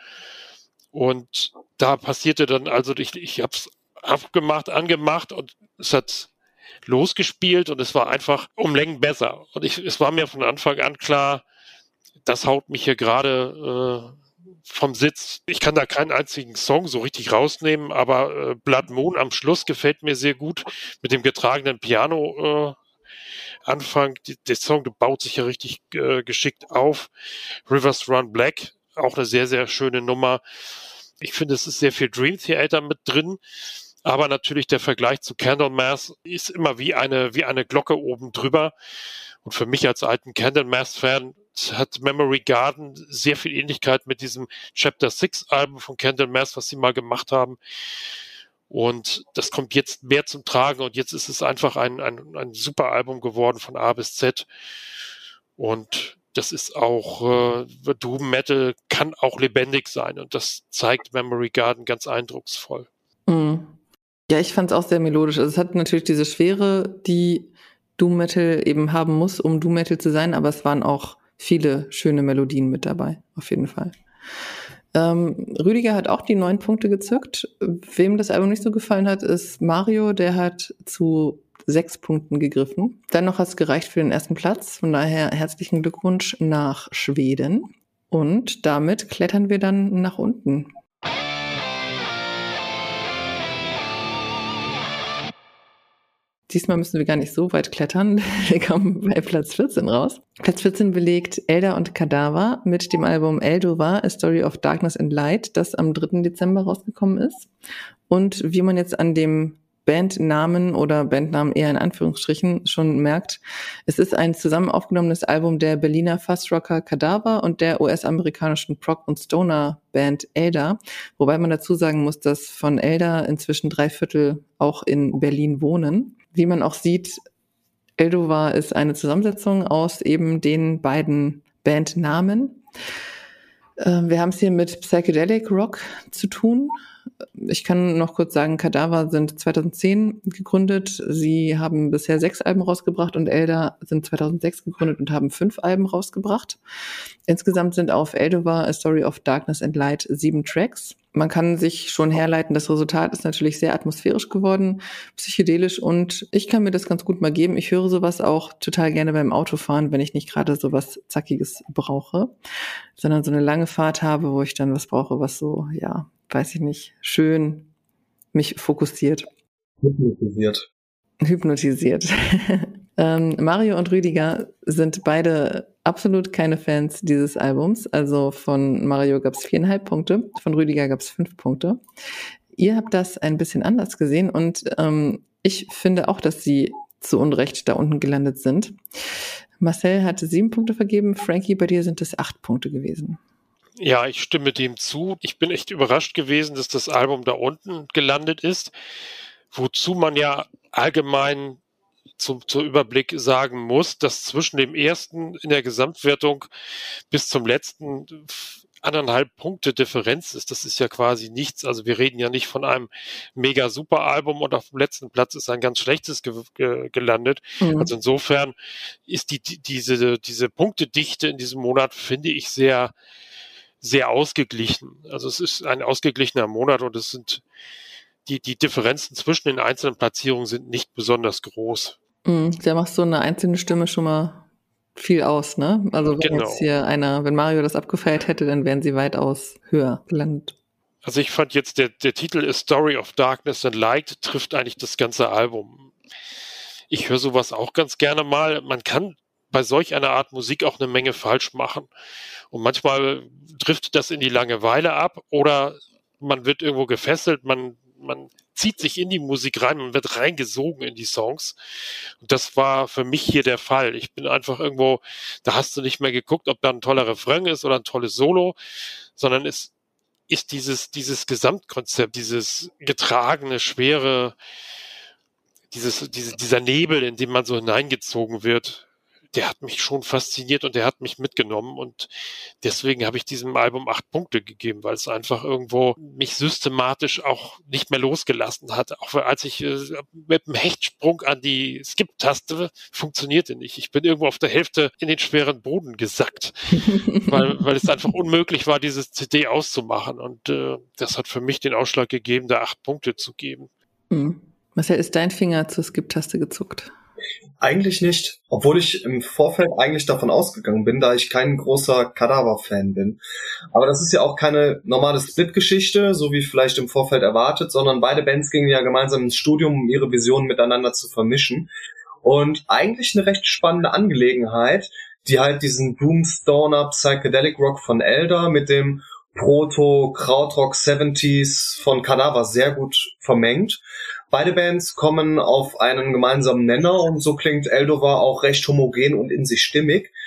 Und da passierte dann, also ich, ich habe es abgemacht, angemacht und es hat losgespielt und es war einfach um Längen besser. Und ich, es war mir von Anfang an klar, das haut mich hier gerade äh, vom Sitz. Ich kann da keinen einzigen Song so richtig rausnehmen, aber äh, Blood Moon am Schluss gefällt mir sehr gut mit dem getragenen Piano äh, Anfang. Die, der Song baut sich ja richtig äh, geschickt auf. Rivers Run Black, auch eine sehr, sehr schöne Nummer. Ich finde, es ist sehr viel Dream Theater mit drin, aber natürlich der Vergleich zu Candlemass ist immer wie eine, wie eine Glocke oben drüber. Und für mich als alten Candlemass-Fan hat Memory Garden sehr viel Ähnlichkeit mit diesem Chapter six Album von Candlemass, was sie mal gemacht haben. Und das kommt jetzt mehr zum Tragen und jetzt ist es einfach ein, ein, ein super Album geworden von A bis Z. Und das ist auch, äh, Doom Metal kann auch lebendig sein und das zeigt Memory Garden ganz eindrucksvoll. Mhm. Ja, ich fand es auch sehr melodisch. Also es hat natürlich diese Schwere, die Doom Metal eben haben muss, um Doom Metal zu sein, aber es waren auch viele schöne Melodien mit dabei, auf jeden Fall. Ähm, Rüdiger hat auch die neun Punkte gezückt. Wem das Album nicht so gefallen hat, ist Mario, der hat zu sechs Punkten gegriffen. Dennoch hat es gereicht für den ersten Platz. Von daher herzlichen Glückwunsch nach Schweden. Und damit klettern wir dann nach unten. Diesmal müssen wir gar nicht so weit klettern. Wir kommen bei Platz vierzehn raus. Platz vierzehn belegt Elder und Kadaver mit dem Album Eldova, A Story of Darkness and Light, das am dritten Dezember rausgekommen ist. Und wie man jetzt an dem Bandnamen oder Bandnamen eher in Anführungsstrichen schon merkt, es ist ein zusammen aufgenommenes Album der Berliner Fuzzrocker Kadaver und der U S-amerikanischen Prog- und Stoner-Band Elder, wobei man dazu sagen muss, dass von Elder inzwischen drei Viertel auch in Berlin wohnen. Wie man auch sieht, Eldova ist eine Zusammensetzung aus eben den beiden Bandnamen. Äh, wir haben es hier mit Psychedelic Rock zu tun. Ich kann noch kurz sagen, Kadaver sind zweitausendzehn gegründet. Sie haben bisher sechs Alben rausgebracht und Elder sind zweitausendsechs gegründet und haben fünf Alben rausgebracht. Insgesamt sind auf Eldova, A Story of Darkness and Light sieben Tracks. Man kann sich schon herleiten, das Resultat ist natürlich sehr atmosphärisch geworden, psychedelisch und ich kann mir das ganz gut mal geben. Ich höre sowas auch total gerne beim Autofahren, wenn ich nicht gerade sowas Zackiges brauche, sondern so eine lange Fahrt habe, wo ich dann was brauche, was so, ja, weiß ich nicht, schön mich fokussiert. Hypnotisiert. Hypnotisiert. ähm, Mario und Rüdiger sind beide absolut keine Fans dieses Albums. Also von Mario gab es viereinhalb Punkte, von Rüdiger gab es fünf Punkte. Ihr habt das ein bisschen anders gesehen und ähm, ich finde auch, dass sie zu Unrecht da unten gelandet sind. Marcel hatte sieben Punkte vergeben, Frankie, bei dir sind es acht Punkte gewesen. Ja, ich stimme dem zu. Ich bin echt überrascht gewesen, dass das Album da unten gelandet ist, wozu man ja allgemein zum, zum Überblick sagen muss, dass zwischen dem ersten in der Gesamtwertung bis zum letzten anderthalb Punkte Differenz ist. Das ist ja quasi nichts. Also wir reden ja nicht von einem mega super Album und auf dem letzten Platz ist ein ganz schlechtes ge- ge- gelandet. Mhm. Also insofern ist die, die diese diese Punktedichte in diesem Monat, finde ich, sehr sehr ausgeglichen. Also es ist ein ausgeglichener Monat und es sind die, die Differenzen zwischen den einzelnen Platzierungen sind nicht besonders groß. Mhm, da macht so eine einzelne Stimme schon mal viel aus, ne? Also wenn genau. jetzt hier einer, wenn Mario das abgefeiert hätte, dann wären sie weitaus höher gelandet. Also ich fand jetzt, der, der Titel A Story of Darkness and Light trifft eigentlich das ganze Album. Ich höre sowas auch ganz gerne mal. Man kann bei solch einer Art Musik auch eine Menge falsch machen. Und manchmal driftet das in die Langeweile ab oder man wird irgendwo gefesselt, man, man zieht sich in die Musik rein und wird reingesogen in die Songs. Und das war für mich hier der Fall. Ich bin einfach irgendwo, da hast du nicht mehr geguckt, ob da ein toller Refrain ist oder ein tolles Solo, sondern es ist dieses, dieses Gesamtkonzept, dieses getragene, schwere, dieses, diese, dieser Nebel, in den man so hineingezogen wird, der hat mich schon fasziniert und der hat mich mitgenommen und deswegen habe ich diesem Album acht Punkte gegeben, weil es einfach irgendwo mich systematisch auch nicht mehr losgelassen hat. Auch als ich äh, mit dem Hechtsprung an die Skip-Taste funktionierte nicht. Ich bin irgendwo auf der Hälfte in den schweren Boden gesackt, weil, weil es einfach unmöglich war, dieses C D auszumachen und äh, das hat für mich den Ausschlag gegeben, da acht Punkte zu geben. Mhm. Marcel, ist dein Finger zur Skip-Taste gezuckt? Eigentlich nicht, obwohl ich im Vorfeld eigentlich davon ausgegangen bin, da ich kein großer Kadaver-Fan bin. Aber das ist ja auch keine normale Split-Geschichte, so wie vielleicht im Vorfeld erwartet, sondern beide Bands gingen ja gemeinsam ins Studium, um ihre Visionen miteinander zu vermischen. Und eigentlich eine recht spannende Angelegenheit, die halt diesen Doom-Stoner Psychedelic Rock von Elder mit dem Proto-Krautrock siebziger von Kadaver sehr gut vermengt. Beide Bands kommen auf einen gemeinsamen Nenner und so klingt Eldova auch recht homogen und in sich stimmig.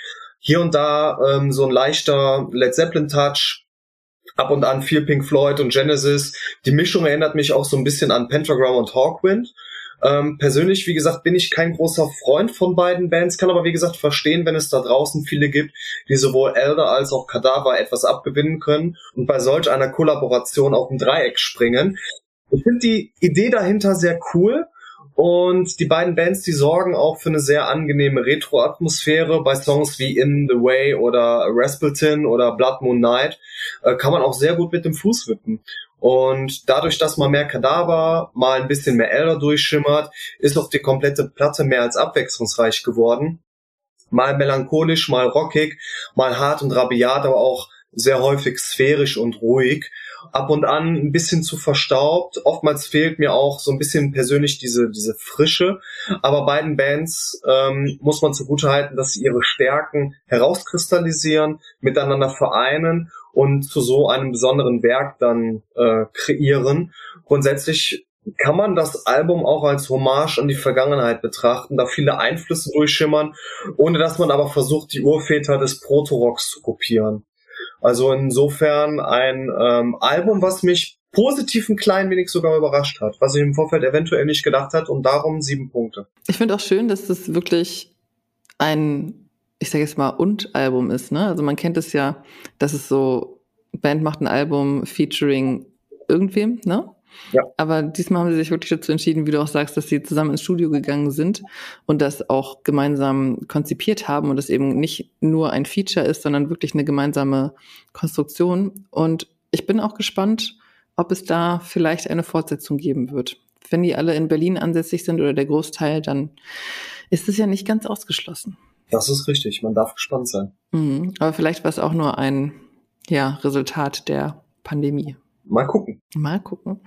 Hier und da ähm, so ein leichter Led Zeppelin-Touch, ab und an viel Pink Floyd und Genesis. Die Mischung erinnert mich auch so ein bisschen an Pentagram und Hawkwind. Ähm, persönlich, wie gesagt, bin ich kein großer Freund von beiden Bands, kann aber, wie gesagt, verstehen, wenn es da draußen viele gibt, die sowohl Elder als auch Kadaver etwas abgewinnen können und bei solch einer Kollaboration auf ein Dreieck springen. Ich finde die Idee dahinter sehr cool und die beiden Bands, die sorgen auch für eine sehr angenehme Retro-Atmosphäre. Bei Songs wie In the Way oder Rasputin oder Blood Moon Night äh, kann man auch sehr gut mit dem Fuß wippen. Und dadurch, dass mal mehr Kadaver, mal ein bisschen mehr Elder durchschimmert, ist auch die komplette Platte mehr als abwechslungsreich geworden. Mal melancholisch, mal rockig, mal hart und rabiat, aber auch sehr häufig sphärisch und ruhig. Ab und an ein bisschen zu verstaubt. Oftmals fehlt mir auch so ein bisschen persönlich diese diese Frische. Aber beiden Bands ähm, muss man zugutehalten, dass sie ihre Stärken herauskristallisieren, miteinander vereinen und zu so einem besonderen Werk dann äh, kreieren. Grundsätzlich kann man das Album auch als Hommage an die Vergangenheit betrachten, da viele Einflüsse durchschimmern, ohne dass man aber versucht, die Urväter des Proto-Rocks zu kopieren. Also insofern ein ähm, Album, was mich positiv ein klein wenig sogar überrascht hat, was ich im Vorfeld eventuell nicht gedacht hat, und darum sieben Punkte. Ich finde auch schön, dass das wirklich ein, ich sage jetzt mal, Und-Album ist, ne? Also man kennt es ja, dass es so, Band macht ein Album featuring irgendwem, ne? Ja. Aber diesmal haben sie sich wirklich dazu entschieden, wie du auch sagst, dass sie zusammen ins Studio gegangen sind und das auch gemeinsam konzipiert haben und es eben nicht nur ein Feature ist, sondern wirklich eine gemeinsame Konstruktion. Und ich bin auch gespannt, ob es da vielleicht eine Fortsetzung geben wird. Wenn die alle in Berlin ansässig sind oder der Großteil, dann ist es ja nicht ganz ausgeschlossen. Das ist richtig, man darf gespannt sein. Mhm. Aber vielleicht war es auch nur ein ja, Resultat der Pandemie. Mal gucken. Mal gucken.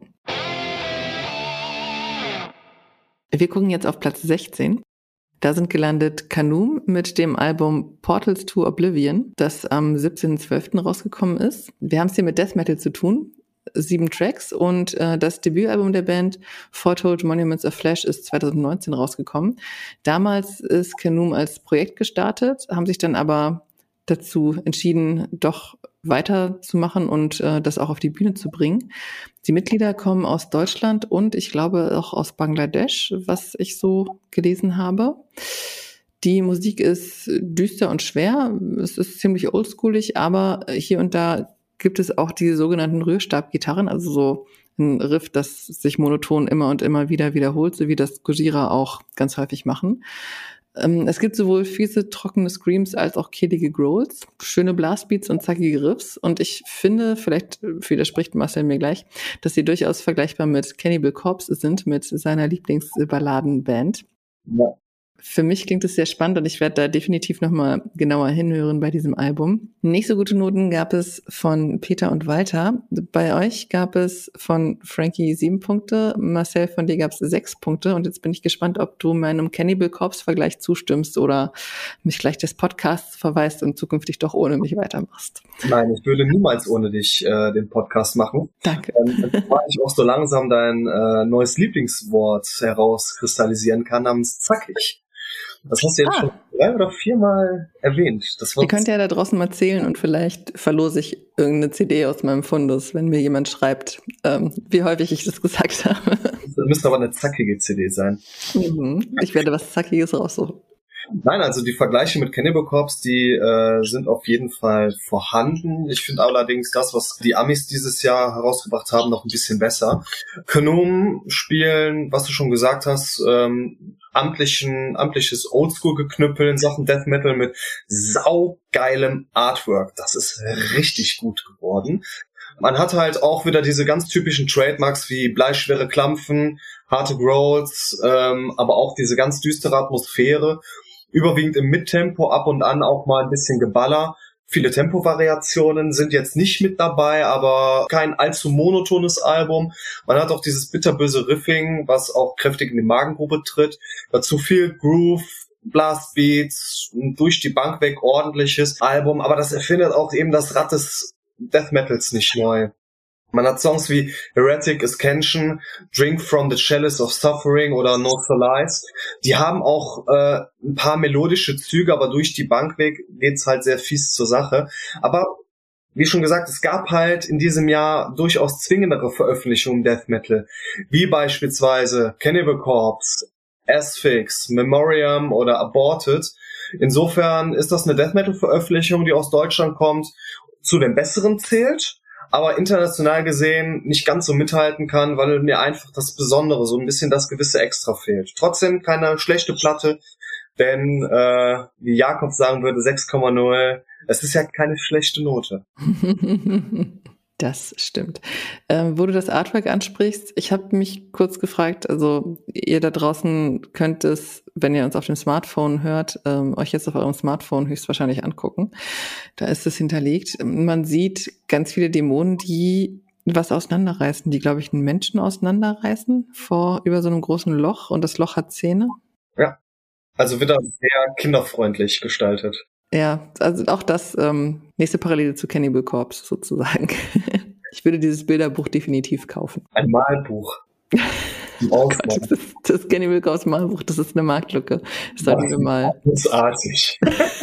Wir gucken jetzt auf Platz sechzehn. Da sind gelandet Kanum mit dem Album Portals to Oblivion, das am siebzehnten zwölften rausgekommen ist. Wir haben es hier mit Death Metal zu tun. Sieben Tracks und äh, das Debütalbum der Band Foretold Monuments of Flesh ist zwanzig neunzehn rausgekommen. Damals ist Kanum als Projekt gestartet, haben sich dann aber dazu entschieden, doch weiterzumachen und äh, das auch auf die Bühne zu bringen. Die Mitglieder kommen aus Deutschland und ich glaube auch aus Bangladesch, was ich so gelesen habe. Die Musik ist düster und schwer, es ist ziemlich oldschoolig, aber hier und da gibt es auch die sogenannten Rührstabgitarren, also so ein Riff, das sich monoton immer und immer wieder wiederholt, so wie das Gojira auch ganz häufig machen. Es gibt sowohl fiese, trockene Screams als auch kehlige Growls, schöne Blastbeats und zackige Riffs. Und ich finde, vielleicht widerspricht Marcel mir gleich, dass sie durchaus vergleichbar mit Cannibal Corpse sind, mit seiner Lieblingsballadenband. Ja. Für mich klingt es sehr spannend und ich werde da definitiv nochmal genauer hinhören bei diesem Album. Nicht so gute Noten gab es von Peter und Walter. Bei euch gab es von Frankie sieben Punkte, Marcel, von dir gab es sechs Punkte und jetzt bin ich gespannt, ob du meinem Cannibal Corpse-Vergleich zustimmst oder mich gleich des Podcasts verweist und zukünftig doch ohne mich weitermachst. Nein, ich würde niemals ohne dich äh, den Podcast machen. Danke. Ähm, weil ich auch so langsam dein äh, neues Lieblingswort herauskristallisieren kann, namens zackig. Das hast du jetzt ah. schon drei oder viermal erwähnt. Das Ihr könnt ja da draußen mal zählen und vielleicht verlose ich irgendeine C D aus meinem Fundus, wenn mir jemand schreibt, ähm, wie häufig ich das gesagt habe. Das müsste aber eine zackige C D sein. Mhm. Ich werde was Zackiges raussuchen. Nein, also die Vergleiche mit Cannibal Corpse, die äh, sind auf jeden Fall vorhanden. Ich finde allerdings das, was die Amis dieses Jahr herausgebracht haben, noch ein bisschen besser. Kanum spielen, was du schon gesagt hast, ähm, amtlichen, amtliches Oldschool-Geknüppel in Sachen Death Metal mit saugeilem Artwork. Das ist richtig gut geworden. Man hat halt auch wieder diese ganz typischen Trademarks wie bleischwere Klampfen, harte Growls, ähm, aber auch diese ganz düstere Atmosphäre. Überwiegend im Mittempo, ab und an auch mal ein bisschen Geballer. Viele Tempovariationen sind jetzt nicht mit dabei, aber kein allzu monotones Album. Man hat auch dieses bitterböse Riffing, was auch kräftig in die Magengrube tritt. Dazu viel Groove, Blastbeats, durch die Bank weg ordentliches Album. Aber das erfindet auch eben das Rad des Death Metals nicht neu. Man hat Songs wie Heretic Ascension, Drink from the Chalice of Suffering oder No Solace. Die haben auch äh, ein paar melodische Züge, aber durch die Bank weg geht's halt sehr fies zur Sache. Aber wie schon gesagt, es gab halt in diesem Jahr durchaus zwingendere Veröffentlichungen im Death Metal, wie beispielsweise Cannibal Corpse, Asphyx, Memoriam oder Aborted. Insofern ist das eine Death Metal Veröffentlichung, die aus Deutschland kommt, zu den besseren zählt, aber international gesehen nicht ganz so mithalten kann, weil mir einfach das Besondere, so ein bisschen das gewisse Extra fehlt. Trotzdem keine schlechte Platte, denn äh, wie Jakob sagen würde, sechs Komma null, es ist ja keine schlechte Note. Das stimmt. Ähm, wo du das Artwork ansprichst, ich habe mich kurz gefragt, also ihr da draußen könnt es, wenn ihr uns auf dem Smartphone hört, ähm, euch jetzt auf eurem Smartphone höchstwahrscheinlich angucken. Da ist es hinterlegt. Man sieht ganz viele Dämonen, die was auseinanderreißen, die, glaube ich, einen Menschen auseinanderreißen vor über so einem großen Loch und das Loch hat Zähne. Ja, also wieder sehr kinderfreundlich gestaltet. Ja, also auch das ähm, nächste Parallele zu Cannibal Corpse sozusagen. Ich würde dieses Bilderbuch definitiv kaufen. Ein Malbuch. Oh Gott, das, ist, das Cannibal Corpse Malbuch, das ist eine Marktlücke. Das sollten wir mal. Großartig.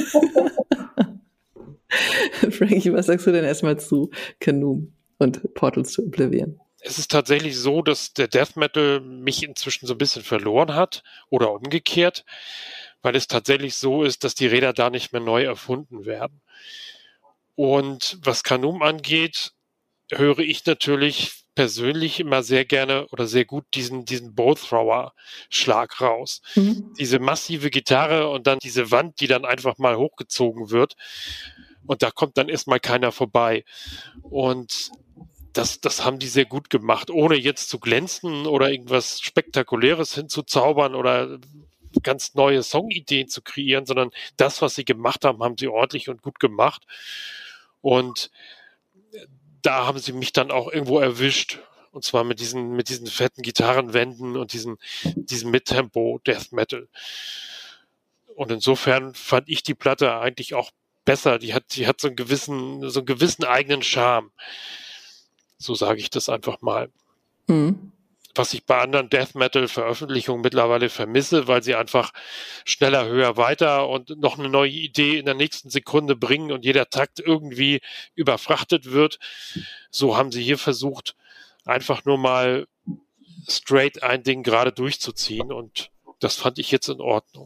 Frankie, was sagst du denn erstmal zu Canum und Portals to Oblivion? Es ist tatsächlich so, dass der Death Metal mich inzwischen so ein bisschen verloren hat oder umgekehrt, weil es tatsächlich so ist, dass die Räder da nicht mehr neu erfunden werden. Und was Canum angeht, höre ich natürlich persönlich immer sehr gerne oder sehr gut diesen, diesen Bowthrower-Schlag raus. Mhm. Diese massive Gitarre und dann diese Wand, die dann einfach mal hochgezogen wird. Und da kommt dann erstmal keiner vorbei. Und das, das haben die sehr gut gemacht, ohne jetzt zu glänzen oder irgendwas Spektakuläres hinzuzaubern oder ganz neue Songideen zu kreieren, sondern das, was sie gemacht haben, haben sie ordentlich und gut gemacht. Und da haben sie mich dann auch irgendwo erwischt. Und zwar mit diesen, mit diesen fetten Gitarrenwänden und diesen, diesen Mittempo Death Metal. Und insofern fand ich die Platte eigentlich auch besser. Die hat, die hat so einen gewissen, so einen gewissen eigenen Charme. So sage ich das einfach mal. Mhm. Was ich bei anderen Death Metal Veröffentlichungen mittlerweile vermisse, weil sie einfach schneller, höher, weiter und noch eine neue Idee in der nächsten Sekunde bringen und jeder Takt irgendwie überfrachtet wird. So haben sie hier versucht, einfach nur mal straight ein Ding gerade durchzuziehen und das fand ich jetzt in Ordnung.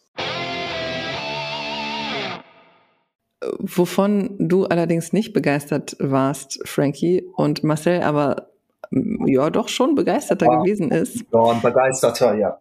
Wovon du allerdings nicht begeistert warst, Frankie, und Marcel aber ja doch schon begeisterter ja, gewesen ist. Ja, ein begeisterter, ja.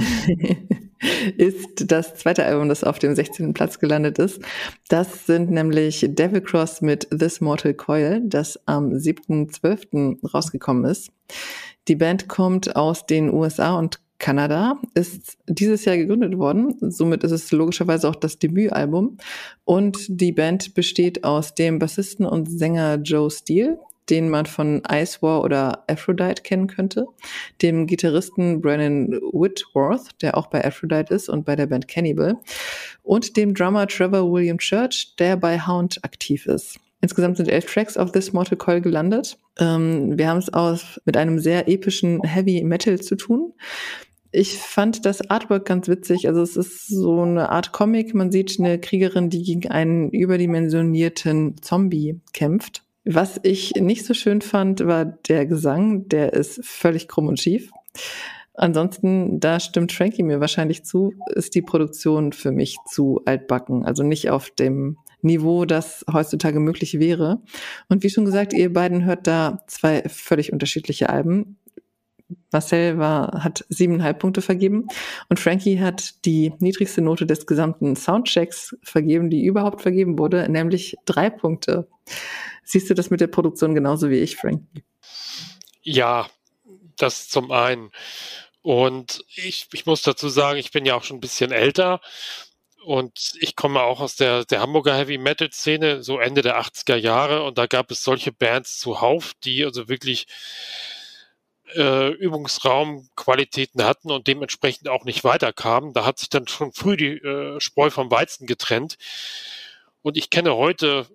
Ist das zweite Album, das auf dem sechzehnten Platz gelandet ist. Das sind nämlich Devil Cross mit This Mortal Coil, das am siebten zwölften rausgekommen ist. Die Band kommt aus den U S A und Kanada, ist dieses Jahr gegründet worden. Somit ist es logischerweise auch das Debütalbum. Und die Band besteht aus dem Bassisten und Sänger Joe Steele, den man von Ice War oder Aphrodite kennen könnte, dem Gitarristen Brennan Whitworth, der auch bei Aphrodite ist und bei der Band Cannibal, und dem Drummer Trevor William Church, der bei Hound aktiv ist. Insgesamt sind elf Tracks auf This Mortal Coil gelandet. Ähm, wir haben es auch mit einem sehr epischen Heavy Metal zu tun. Ich fand das Artwork ganz witzig. Also es ist so eine Art Comic. Man sieht eine Kriegerin, die gegen einen überdimensionierten Zombie kämpft. Was ich nicht so schön fand, war der Gesang. Der ist völlig krumm und schief. Ansonsten, da stimmt Frankie mir wahrscheinlich zu, ist die Produktion für mich zu altbacken. Also nicht auf dem Niveau, das heutzutage möglich wäre. Und wie schon gesagt, ihr beiden hört da zwei völlig unterschiedliche Alben. Marcel war, hat siebeneinhalb Punkte vergeben und Frankie hat die niedrigste Note des gesamten Soundchecks vergeben, die überhaupt vergeben wurde, nämlich drei Punkte. Siehst du das mit der Produktion genauso wie ich, Frankie? Ja, das zum einen. Und ich, ich muss dazu sagen, ich bin ja auch schon ein bisschen älter und ich komme auch aus der, der Hamburger Heavy-Metal-Szene, so Ende der achtziger Jahre, und da gab es solche Bands zuhauf, die also wirklich Äh, Übungsraumqualitäten hatten und dementsprechend auch nicht weiterkamen. Da hat sich dann schon früh die äh, Spreu vom Weizen getrennt. Und ich kenne heute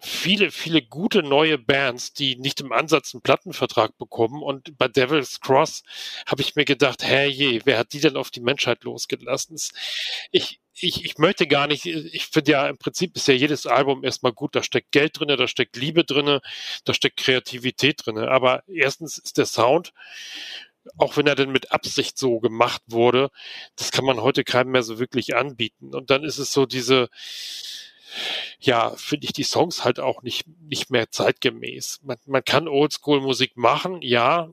viele, viele gute neue Bands, die nicht im Ansatz einen Plattenvertrag bekommen. Und bei Devil's Cross habe ich mir gedacht, herrje, wer hat die denn auf die Menschheit losgelassen? Ich, ich, ich möchte gar nicht, ich finde ja, im Prinzip ist ja jedes Album erstmal gut, da steckt Geld drin, da steckt Liebe drin, da steckt Kreativität drin. Aber erstens ist der Sound, auch wenn er denn mit Absicht so gemacht wurde, das kann man heute keinem mehr so wirklich anbieten. Und dann ist es so diese, ja, finde ich die Songs halt auch nicht, nicht mehr zeitgemäß. Man, man kann Oldschool-Musik machen, ja,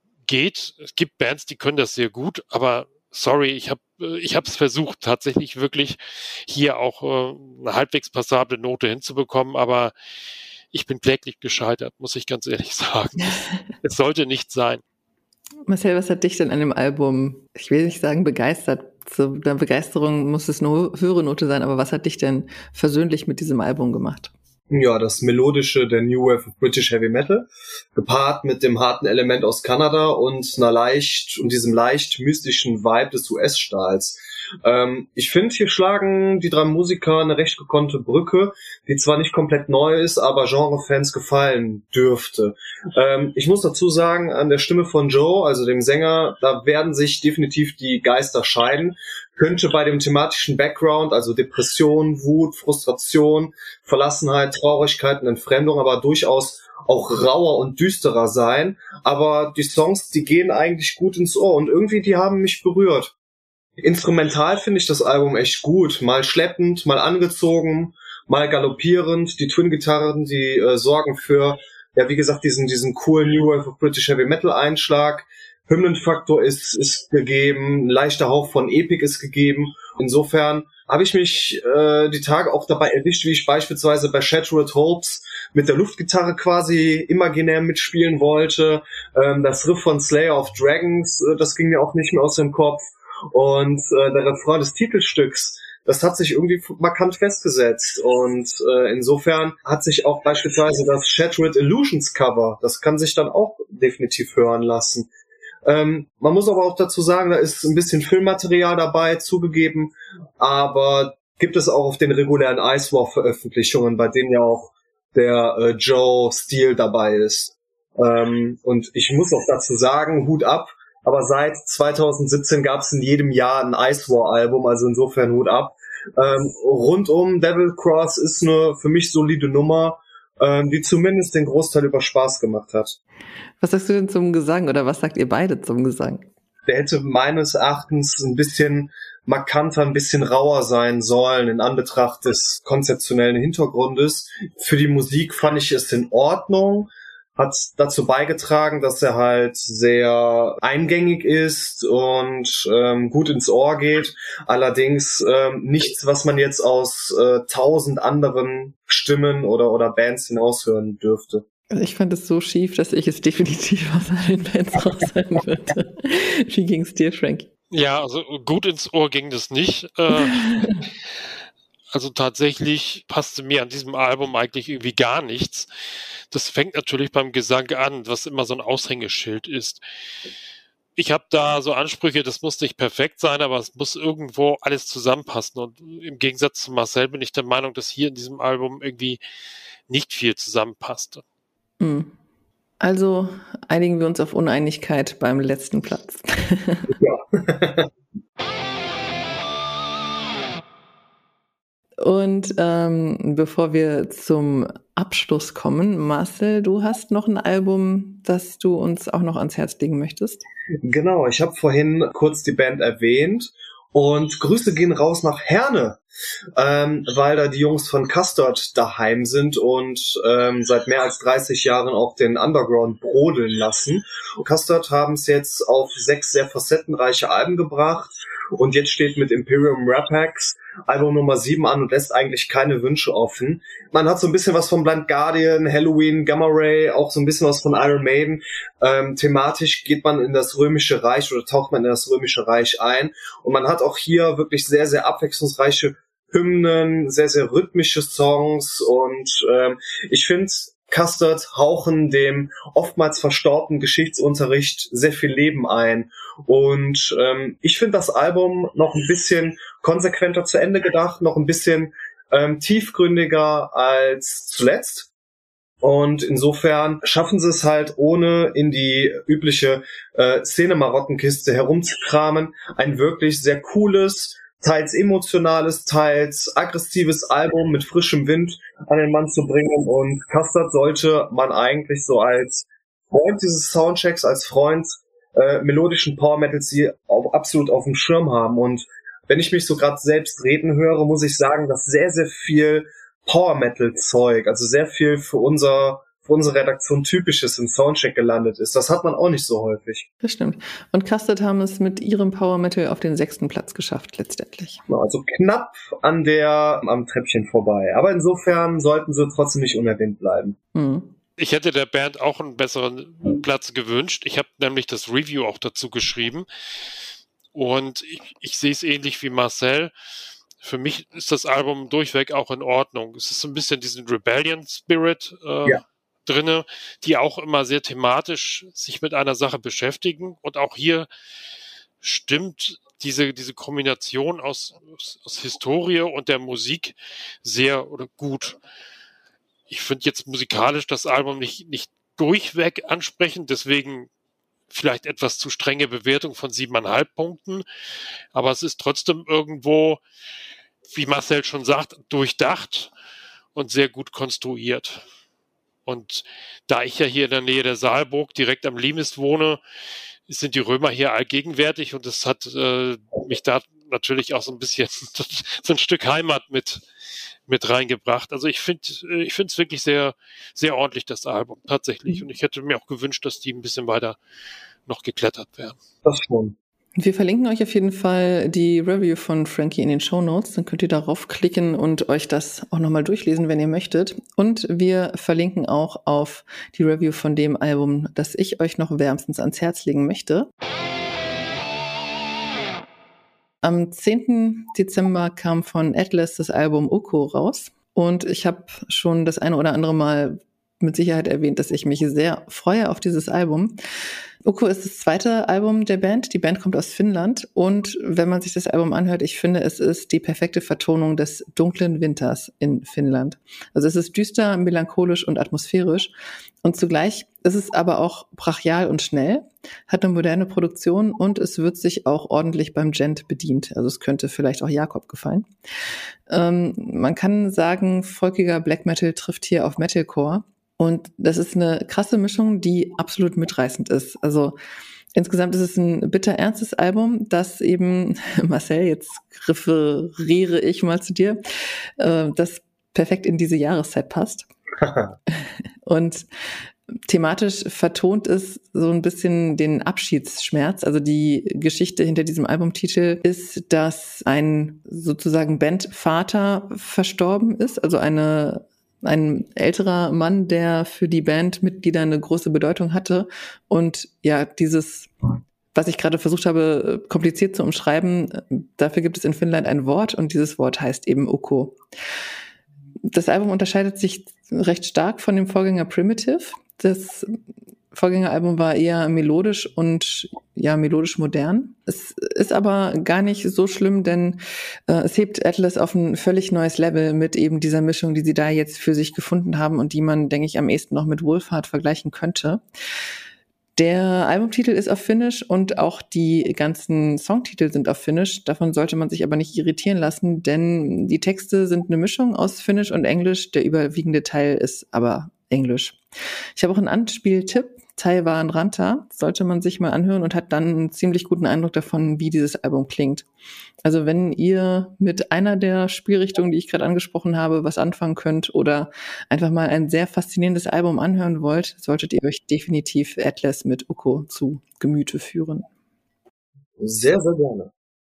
geht. Es gibt Bands, die können das sehr gut, aber sorry, ich habe ich habe es versucht, tatsächlich wirklich hier auch äh, eine halbwegs passable Note hinzubekommen, aber ich bin kläglich gescheitert, muss ich ganz ehrlich sagen. Es sollte nicht sein. Marcel, was hat dich denn an dem Album, ich will nicht sagen begeistert, zu der Begeisterung muss es eine höhere Note sein, aber was hat dich denn versöhnlich mit diesem Album gemacht? Ja, das Melodische der New Wave of British Heavy Metal, gepaart mit dem harten Element aus Kanada und einer leicht und diesem leicht mystischen Vibe des U S-Stahls. Ähm, ich finde, hier schlagen die drei Musiker eine recht gekonnte Brücke, die zwar nicht komplett neu ist, aber Genrefans gefallen dürfte. Ähm, ich muss dazu sagen, an der Stimme von Joe, also dem Sänger, da werden sich definitiv die Geister scheiden. Könnte bei dem thematischen Background, also Depression, Wut, Frustration, Verlassenheit, Traurigkeit und Entfremdung, aber durchaus auch rauer und düsterer sein. Aber die Songs, die gehen eigentlich gut ins Ohr und irgendwie, die haben mich berührt. Instrumental finde ich das Album echt gut. Mal schleppend, mal angezogen, mal galoppierend. Die Twin-Gitarren, die äh, sorgen für, ja wie gesagt, diesen diesen coolen New Wave of British Heavy Metal Einschlag. Hymnenfaktor ist ist gegeben, ein leichter Hauch von Epic ist gegeben. Insofern habe ich mich äh, die Tage auch dabei erwischt, wie ich beispielsweise bei Shattered Hopes mit der Luftgitarre quasi imaginär mitspielen wollte. Ähm, das Riff von Slayer of Dragons, äh, das ging mir auch nicht mehr aus dem Kopf. Und äh, der Refrain des Titelstücks, das hat sich irgendwie markant festgesetzt. Und äh, insofern hat sich auch beispielsweise das Shattered Illusions Cover, das kann sich dann auch definitiv hören lassen. Ähm, man muss aber auch dazu sagen, da ist ein bisschen Filmmaterial dabei, zugegeben, aber gibt es auch auf den regulären Ice War Veröffentlichungen, bei denen ja auch der äh, Joe Steele dabei ist. Ähm, und ich muss auch dazu sagen, Hut ab, aber seit zwanzig siebzehn gab es in jedem Jahr ein Ice War Album, also insofern Hut ab. Ähm, rundum Devil Cross ist eine für mich solide Nummer, ähm, die zumindest den Großteil über Spaß gemacht hat. Was sagst du denn zum Gesang oder was sagt ihr beide zum Gesang? Der hätte meines Erachtens ein bisschen markanter, ein bisschen rauer sein sollen in Anbetracht des konzeptionellen Hintergrundes. Für die Musik fand ich es in Ordnung, hat dazu beigetragen, dass er halt sehr eingängig ist und ähm, gut ins Ohr geht. Allerdings ähm, nichts, was man jetzt aus äh, tausend anderen Stimmen oder oder Bands hinaushören dürfte. Also ich fand es so schief, dass ich es definitiv aus allen Bands raushören würde. Wie ging's dir, Frank? Ja, also gut ins Ohr ging das nicht. Äh, also tatsächlich passte mir an diesem Album eigentlich irgendwie gar nichts. Das fängt natürlich beim Gesang an, was immer so ein Aushängeschild ist. Ich habe da so Ansprüche, das muss nicht perfekt sein, aber es muss irgendwo alles zusammenpassen. Und im Gegensatz zu Marcel bin ich der Meinung, dass hier in diesem Album irgendwie nicht viel zusammenpasste. Also einigen wir uns auf Uneinigkeit beim letzten Platz. Ja. Und ähm, bevor wir zum Abschluss kommen, Marcel, du hast noch ein Album, das du uns auch noch ans Herz legen möchtest? Genau, ich habe vorhin kurz die Band erwähnt und Grüße gehen raus nach Herne, ähm, weil da die Jungs von Custard daheim sind und ähm, seit mehr als dreißig Jahren auch den Underground brodeln lassen. Custard haben es jetzt auf sechs sehr facettenreiche Alben gebracht und jetzt steht mit Imperium Rapax Album Nummer sieben an und lässt eigentlich keine Wünsche offen. Man hat so ein bisschen was von Blind Guardian, Halloween, Gamma Ray, auch so ein bisschen was von Iron Maiden. Ähm, thematisch geht man in das Römische Reich oder taucht man in das Römische Reich ein. Und man hat auch hier wirklich sehr, sehr abwechslungsreiche Hymnen, sehr, sehr rhythmische Songs. Und ähm, ich finde, Custard hauchen dem oftmals verstaubten Geschichtsunterricht sehr viel Leben ein. Und ähm, ich finde das Album noch ein bisschen konsequenter zu Ende gedacht, noch ein bisschen ähm, tiefgründiger als zuletzt. Und insofern schaffen sie es halt, ohne in die übliche äh, Szene-Marottenkiste herumzukramen, ein wirklich sehr cooles, teils emotionales, teils aggressives Album mit frischem Wind an den Mann zu bringen. Und Custard sollte man eigentlich so als Freund dieses Soundchecks, als Freund äh, melodischen Power Metals hier auch absolut auf dem Schirm haben. Und wenn ich mich so gerade selbst reden höre, muss ich sagen, dass sehr, sehr viel Power Metal Zeug, also sehr viel für unser für unsere Redaktion Typisches im Soundcheck gelandet ist. Das hat man auch nicht so häufig. Das stimmt. Und Custard haben es mit ihrem Power Metal auf den sechsten Platz geschafft, letztendlich. Also knapp an der, am Treppchen vorbei. Aber insofern sollten sie trotzdem nicht unerwähnt bleiben. Mhm. Ich hätte der Band auch einen besseren Platz gewünscht. Ich habe nämlich das Review auch dazu geschrieben. Und ich, ich sehe es ähnlich wie Marcel. Für mich ist das Album durchweg auch in Ordnung. Es ist so ein bisschen diesen Rebellion-Spirit äh, ja. drinne, die auch immer sehr thematisch sich mit einer Sache beschäftigen. Und auch hier stimmt diese, diese Kombination aus, aus, aus Historie und der Musik sehr oder gut. Ich finde jetzt musikalisch das Album nicht, nicht durchweg ansprechend, deswegen vielleicht etwas zu strenge Bewertung von siebeneinhalb Punkten, aber es ist trotzdem irgendwo, wie Marcel schon sagt, durchdacht und sehr gut konstruiert. Und da ich ja hier in der Nähe der Saalburg direkt am Limes wohne, sind die Römer hier allgegenwärtig und es hat äh, mich da natürlich auch so ein bisschen so ein Stück Heimat mit mit reingebracht. Also ich finde ich finde es wirklich sehr sehr ordentlich, das Album, tatsächlich. Und ich hätte mir auch gewünscht, dass die ein bisschen weiter noch geklettert werden. Das schon. Wir verlinken euch auf jeden Fall die Review von Frankie in den Shownotes. Dann könnt ihr darauf klicken und euch das auch nochmal durchlesen, wenn ihr möchtet. Und wir verlinken auch auf die Review von dem Album, das ich euch noch wärmstens ans Herz legen möchte. Am zehnten Dezember kam von Atlas das Album Oko raus. Und ich habe schon das eine oder andere Mal mit Sicherheit erwähnt, dass ich mich sehr freue auf dieses Album. Oko ist das zweite Album der Band. Die Band kommt aus Finnland. Und wenn man sich das Album anhört, ich finde, es ist die perfekte Vertonung des dunklen Winters in Finnland. Also es ist düster, melancholisch und atmosphärisch. Und zugleich ist es aber auch brachial und schnell, hat eine moderne Produktion und es wird sich auch ordentlich beim Gent bedient. Also es könnte vielleicht auch Jakob gefallen. Ähm, man kann sagen, folkiger Black Metal trifft hier auf Metalcore. Und das ist eine krasse Mischung, die absolut mitreißend ist. Also insgesamt ist es ein bitter ernstes Album, das eben, Marcel, jetzt referiere ich mal zu dir, äh, das perfekt in diese Jahreszeit passt. Und thematisch vertont es so ein bisschen den Abschiedsschmerz. Also die Geschichte hinter diesem Albumtitel ist, dass ein sozusagen Bandvater verstorben ist, also eine ein älterer Mann, der für die Bandmitglieder eine große Bedeutung hatte. Und ja, dieses, was ich gerade versucht habe, kompliziert zu umschreiben, dafür gibt es in Finnland ein Wort und dieses Wort heißt eben Oko. Das Album unterscheidet sich recht stark von dem Vorgänger Primitive. Das Vorgängeralbum war eher melodisch und ja, melodisch modern. Es ist aber gar nicht so schlimm, denn äh, es hebt Atlas auf ein völlig neues Level mit eben dieser Mischung, die sie da jetzt für sich gefunden haben und die man, denke ich, am ehesten noch mit Wolfheart vergleichen könnte. Der Albumtitel ist auf Finnisch und auch die ganzen Songtitel sind auf Finnisch. Davon sollte man sich aber nicht irritieren lassen, denn die Texte sind eine Mischung aus Finnisch und Englisch. Der überwiegende Teil ist aber Englisch. Ich habe auch einen Anspieltipp. Taiwan Ranta sollte man sich mal anhören und hat dann einen ziemlich guten Eindruck davon, wie dieses Album klingt. Also wenn ihr mit einer der Spielrichtungen, die ich gerade angesprochen habe, was anfangen könnt oder einfach mal ein sehr faszinierendes Album anhören wollt, solltet ihr euch definitiv Atlas mit Oko zu Gemüte führen. Sehr, sehr gerne.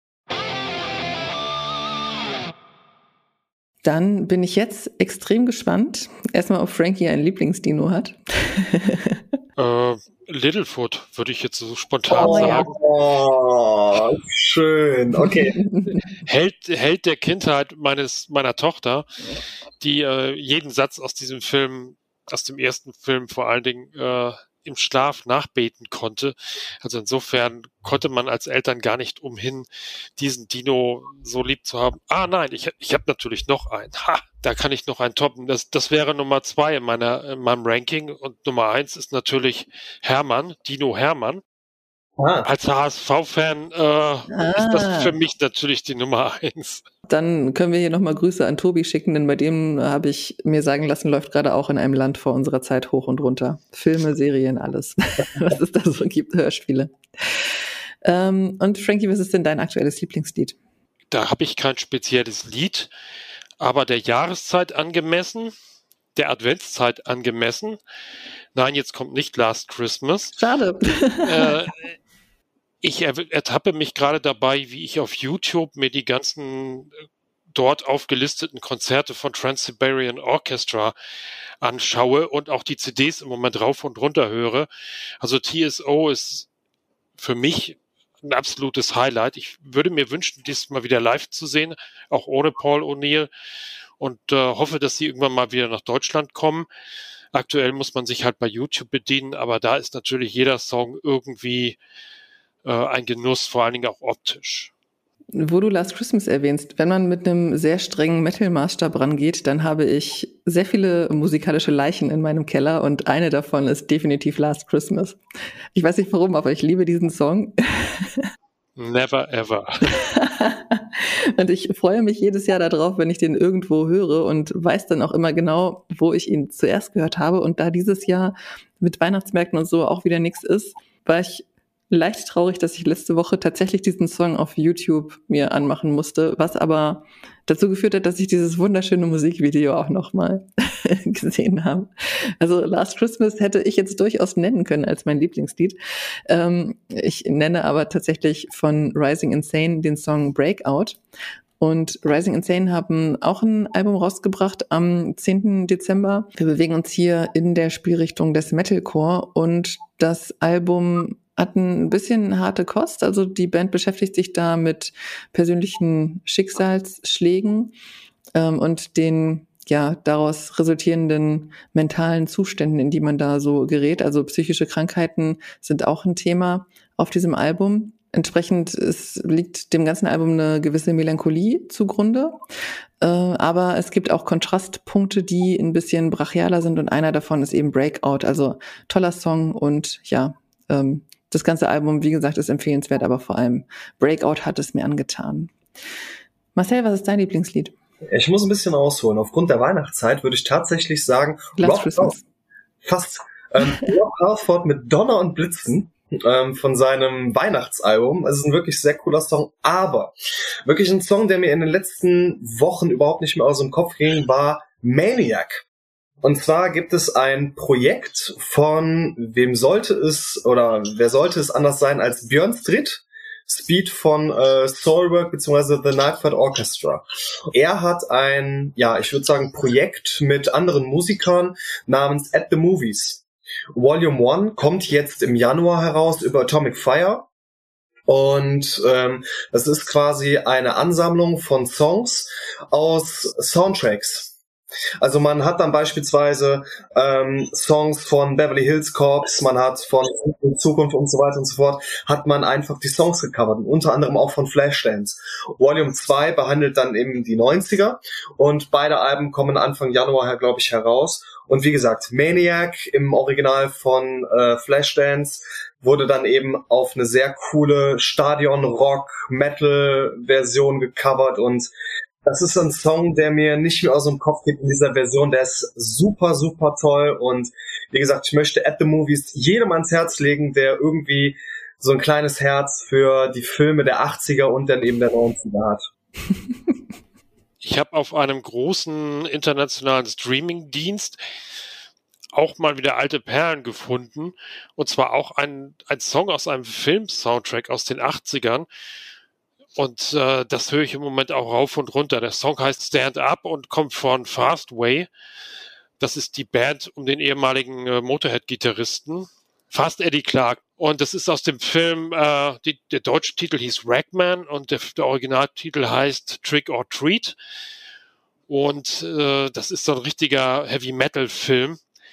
Dann bin ich jetzt extrem gespannt. Erstmal, ob Frankie ein Lieblingsdino hat. äh, Littlefoot, würde ich jetzt so spontan oh, sagen. Oh, schön. Okay. Held, Held der Kindheit meines meiner Tochter, die äh, jeden Satz aus diesem Film, aus dem ersten Film vor allen Dingen, äh, im Schlaf nachbeten konnte. Also insofern konnte man als Eltern gar nicht umhin, diesen Dino so lieb zu haben. Ah nein, ich, ich habe natürlich noch einen. Ha, da kann ich noch einen toppen. Das, das wäre Nummer zwei in, meiner, in meinem Ranking. Und Nummer eins ist natürlich Hermann, Dino Hermann. Ah. Als H S V-Fan äh, ah. ist das für mich natürlich die Nummer eins. Dann können wir hier nochmal Grüße an Tobi schicken, denn bei dem habe ich mir sagen lassen, läuft gerade auch in einem Land vor unserer Zeit hoch und runter. Filme, Serien, alles. Was es da so gibt, Hörspiele. Ähm, und Frankie, was ist denn dein aktuelles Lieblingslied? Da habe ich kein spezielles Lied, aber der Jahreszeit angemessen, der Adventszeit angemessen. Nein, jetzt kommt nicht Last Christmas. Schade. äh, Ich ertappe mich gerade dabei, wie ich auf YouTube mir die ganzen dort aufgelisteten Konzerte von Trans-Siberian Orchestra anschaue und auch die C Ds im Moment rauf und runter höre. Also T S O ist für mich ein absolutes Highlight. Ich würde mir wünschen, dies mal wieder live zu sehen, auch ohne Paul O'Neill, und äh, hoffe, dass sie irgendwann mal wieder nach Deutschland kommen. Aktuell muss man sich halt bei YouTube bedienen, aber da ist natürlich jeder Song irgendwie ein Genuss, vor allen Dingen auch optisch. Wo du Last Christmas erwähnst, wenn man mit einem sehr strengen Metal-Maßstab rangeht, dann habe ich sehr viele musikalische Leichen in meinem Keller und eine davon ist definitiv Last Christmas. Ich weiß nicht warum, aber ich liebe diesen Song. Never ever. Und ich freue mich jedes Jahr darauf, wenn ich den irgendwo höre und weiß dann auch immer genau, wo ich ihn zuerst gehört habe. Und da dieses Jahr mit Weihnachtsmärkten und so auch wieder nichts ist, war ich leicht traurig, dass ich letzte Woche tatsächlich diesen Song auf YouTube mir anmachen musste, was aber dazu geführt hat, dass ich dieses wunderschöne Musikvideo auch nochmal gesehen habe. Also Last Christmas hätte ich jetzt durchaus nennen können als mein Lieblingslied. Ähm, ich nenne aber tatsächlich von Rising Insane den Song Breakout. Und Rising Insane haben auch ein Album rausgebracht am zehnten Dezember. Wir bewegen uns hier in der Spielrichtung des Metalcore und das Album hat ein bisschen harte Kost. Also die Band beschäftigt sich da mit persönlichen Schicksalsschlägen ähm, und den ja daraus resultierenden mentalen Zuständen, in die man da so gerät. Also psychische Krankheiten sind auch ein Thema auf diesem Album. Entsprechend es liegt dem ganzen Album eine gewisse Melancholie zugrunde. Äh, aber es gibt auch Kontrastpunkte, die ein bisschen brachialer sind und einer davon ist eben Breakout. Also toller Song und ja, ähm, das ganze Album, wie gesagt, ist empfehlenswert, aber vor allem Breakout hat es mir angetan. Marcel, was ist dein Lieblingslied? Ich muss ein bisschen ausholen. Aufgrund der Weihnachtszeit würde ich tatsächlich sagen, Last Christmas. Fast ähm, Rob Halford mit Donner und Blitzen ähm, von seinem Weihnachtsalbum. Es ist ein wirklich sehr cooler Song, aber wirklich ein Song, der mir in den letzten Wochen überhaupt nicht mehr aus dem Kopf ging, war Maniac. Und zwar gibt es ein Projekt von, wem sollte es, oder wer sollte es anders sein als Björn Stritt, Speed von äh, Soilwork bzw. The Nightflight Orchestra. Er hat ein, ja, ich würde sagen, Projekt mit anderen Musikern namens At the Movies. Volume eins kommt jetzt im Januar heraus über Atomic Fire. Und ähm, das ist quasi eine Ansammlung von Songs aus Soundtracks. Also man hat dann beispielsweise ähm, Songs von Beverly Hills Cops, man hat von Zukunft und so weiter und so fort, hat man einfach die Songs gecovert, und unter anderem auch von Flashdance. Volume zwei behandelt dann eben die neunziger und beide Alben kommen Anfang Januar, glaube ich, heraus. Und wie gesagt, Maniac im Original von äh, Flashdance wurde dann eben auf eine sehr coole Stadion-Rock-Metal-Version gecovert, und das ist ein Song, der mir nicht mehr aus dem Kopf geht in dieser Version. Der ist super, super toll. Und wie gesagt, ich möchte At the Movies jedem ans Herz legen, der irgendwie so ein kleines Herz für die Filme der achtziger und dann eben der neunziger hat. Ich habe auf einem großen internationalen Streaming-Dienst auch mal wieder alte Perlen gefunden. Und zwar auch ein, ein Song aus einem Film-Soundtrack aus den achtzigern. Und äh, das höre ich im Moment auch rauf und runter. Der Song heißt Stand Up und kommt von Fastway. Das ist die Band um den ehemaligen äh, Motorhead-Gitarristen, Fast Eddie Clarke. Und das ist aus dem Film, äh, die, der deutsche Titel hieß Ragman und der, der Originaltitel heißt Trick or Treat. Und äh, das ist so ein richtiger Heavy-Metal-Film.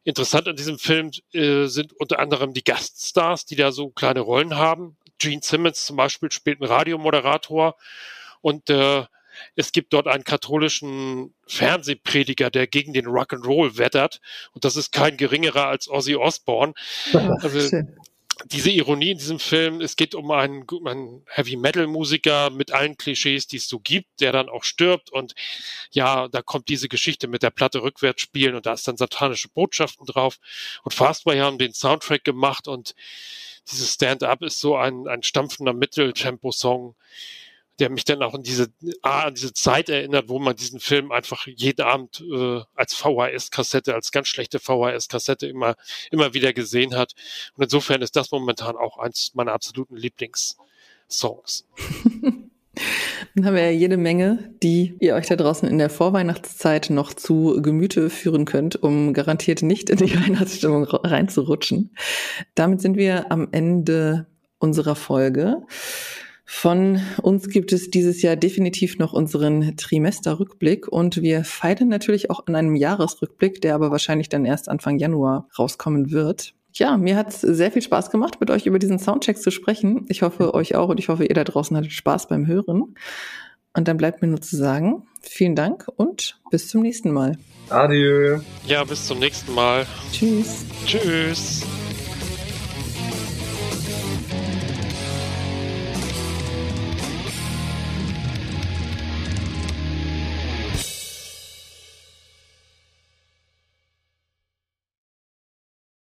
Interessant an diesem Film äh, sind unter anderem die Gaststars, die da so kleine Rollen haben. Gene Simmons zum Beispiel spielt einen Radiomoderator und äh, es gibt dort einen katholischen Fernsehprediger, der gegen den Rock'n'Roll wettert und das ist kein geringerer als Ozzy Osbourne. Ach, also schön. Diese Ironie in diesem Film, es geht um einen, um einen Heavy-Metal-Musiker mit allen Klischees, die es so gibt, der dann auch stirbt und ja, da kommt diese Geschichte mit der Platte rückwärts spielen und da ist dann satanische Botschaften drauf und Fastway haben den Soundtrack gemacht und dieses Stand-Up ist so ein, ein stampfender Mitteltempo-Song, der mich dann auch an diese, ah, an diese Zeit erinnert, wo man diesen Film einfach jeden Abend äh, als V H S-Kassette, als ganz schlechte V H S-Kassette immer, immer wieder gesehen hat. Und insofern ist das momentan auch eins meiner absoluten Lieblingssongs. Dann haben wir ja jede Menge, die ihr euch da draußen in der Vorweihnachtszeit noch zu Gemüte führen könnt, um garantiert nicht in die Weihnachtsstimmung reinzurutschen. Damit sind wir am Ende unserer Folge. Von uns gibt es dieses Jahr definitiv noch unseren Trimesterrückblick und wir feilen natürlich auch an einem Jahresrückblick, der aber wahrscheinlich dann erst Anfang Januar rauskommen wird. Ja, mir hat es sehr viel Spaß gemacht, mit euch über diesen Soundcheck zu sprechen. Ich hoffe, euch auch und ich hoffe, ihr da draußen hattet Spaß beim Hören. Und dann bleibt mir nur zu sagen, vielen Dank und bis zum nächsten Mal. Adieu. Ja, bis zum nächsten Mal. Tschüss. Tschüss.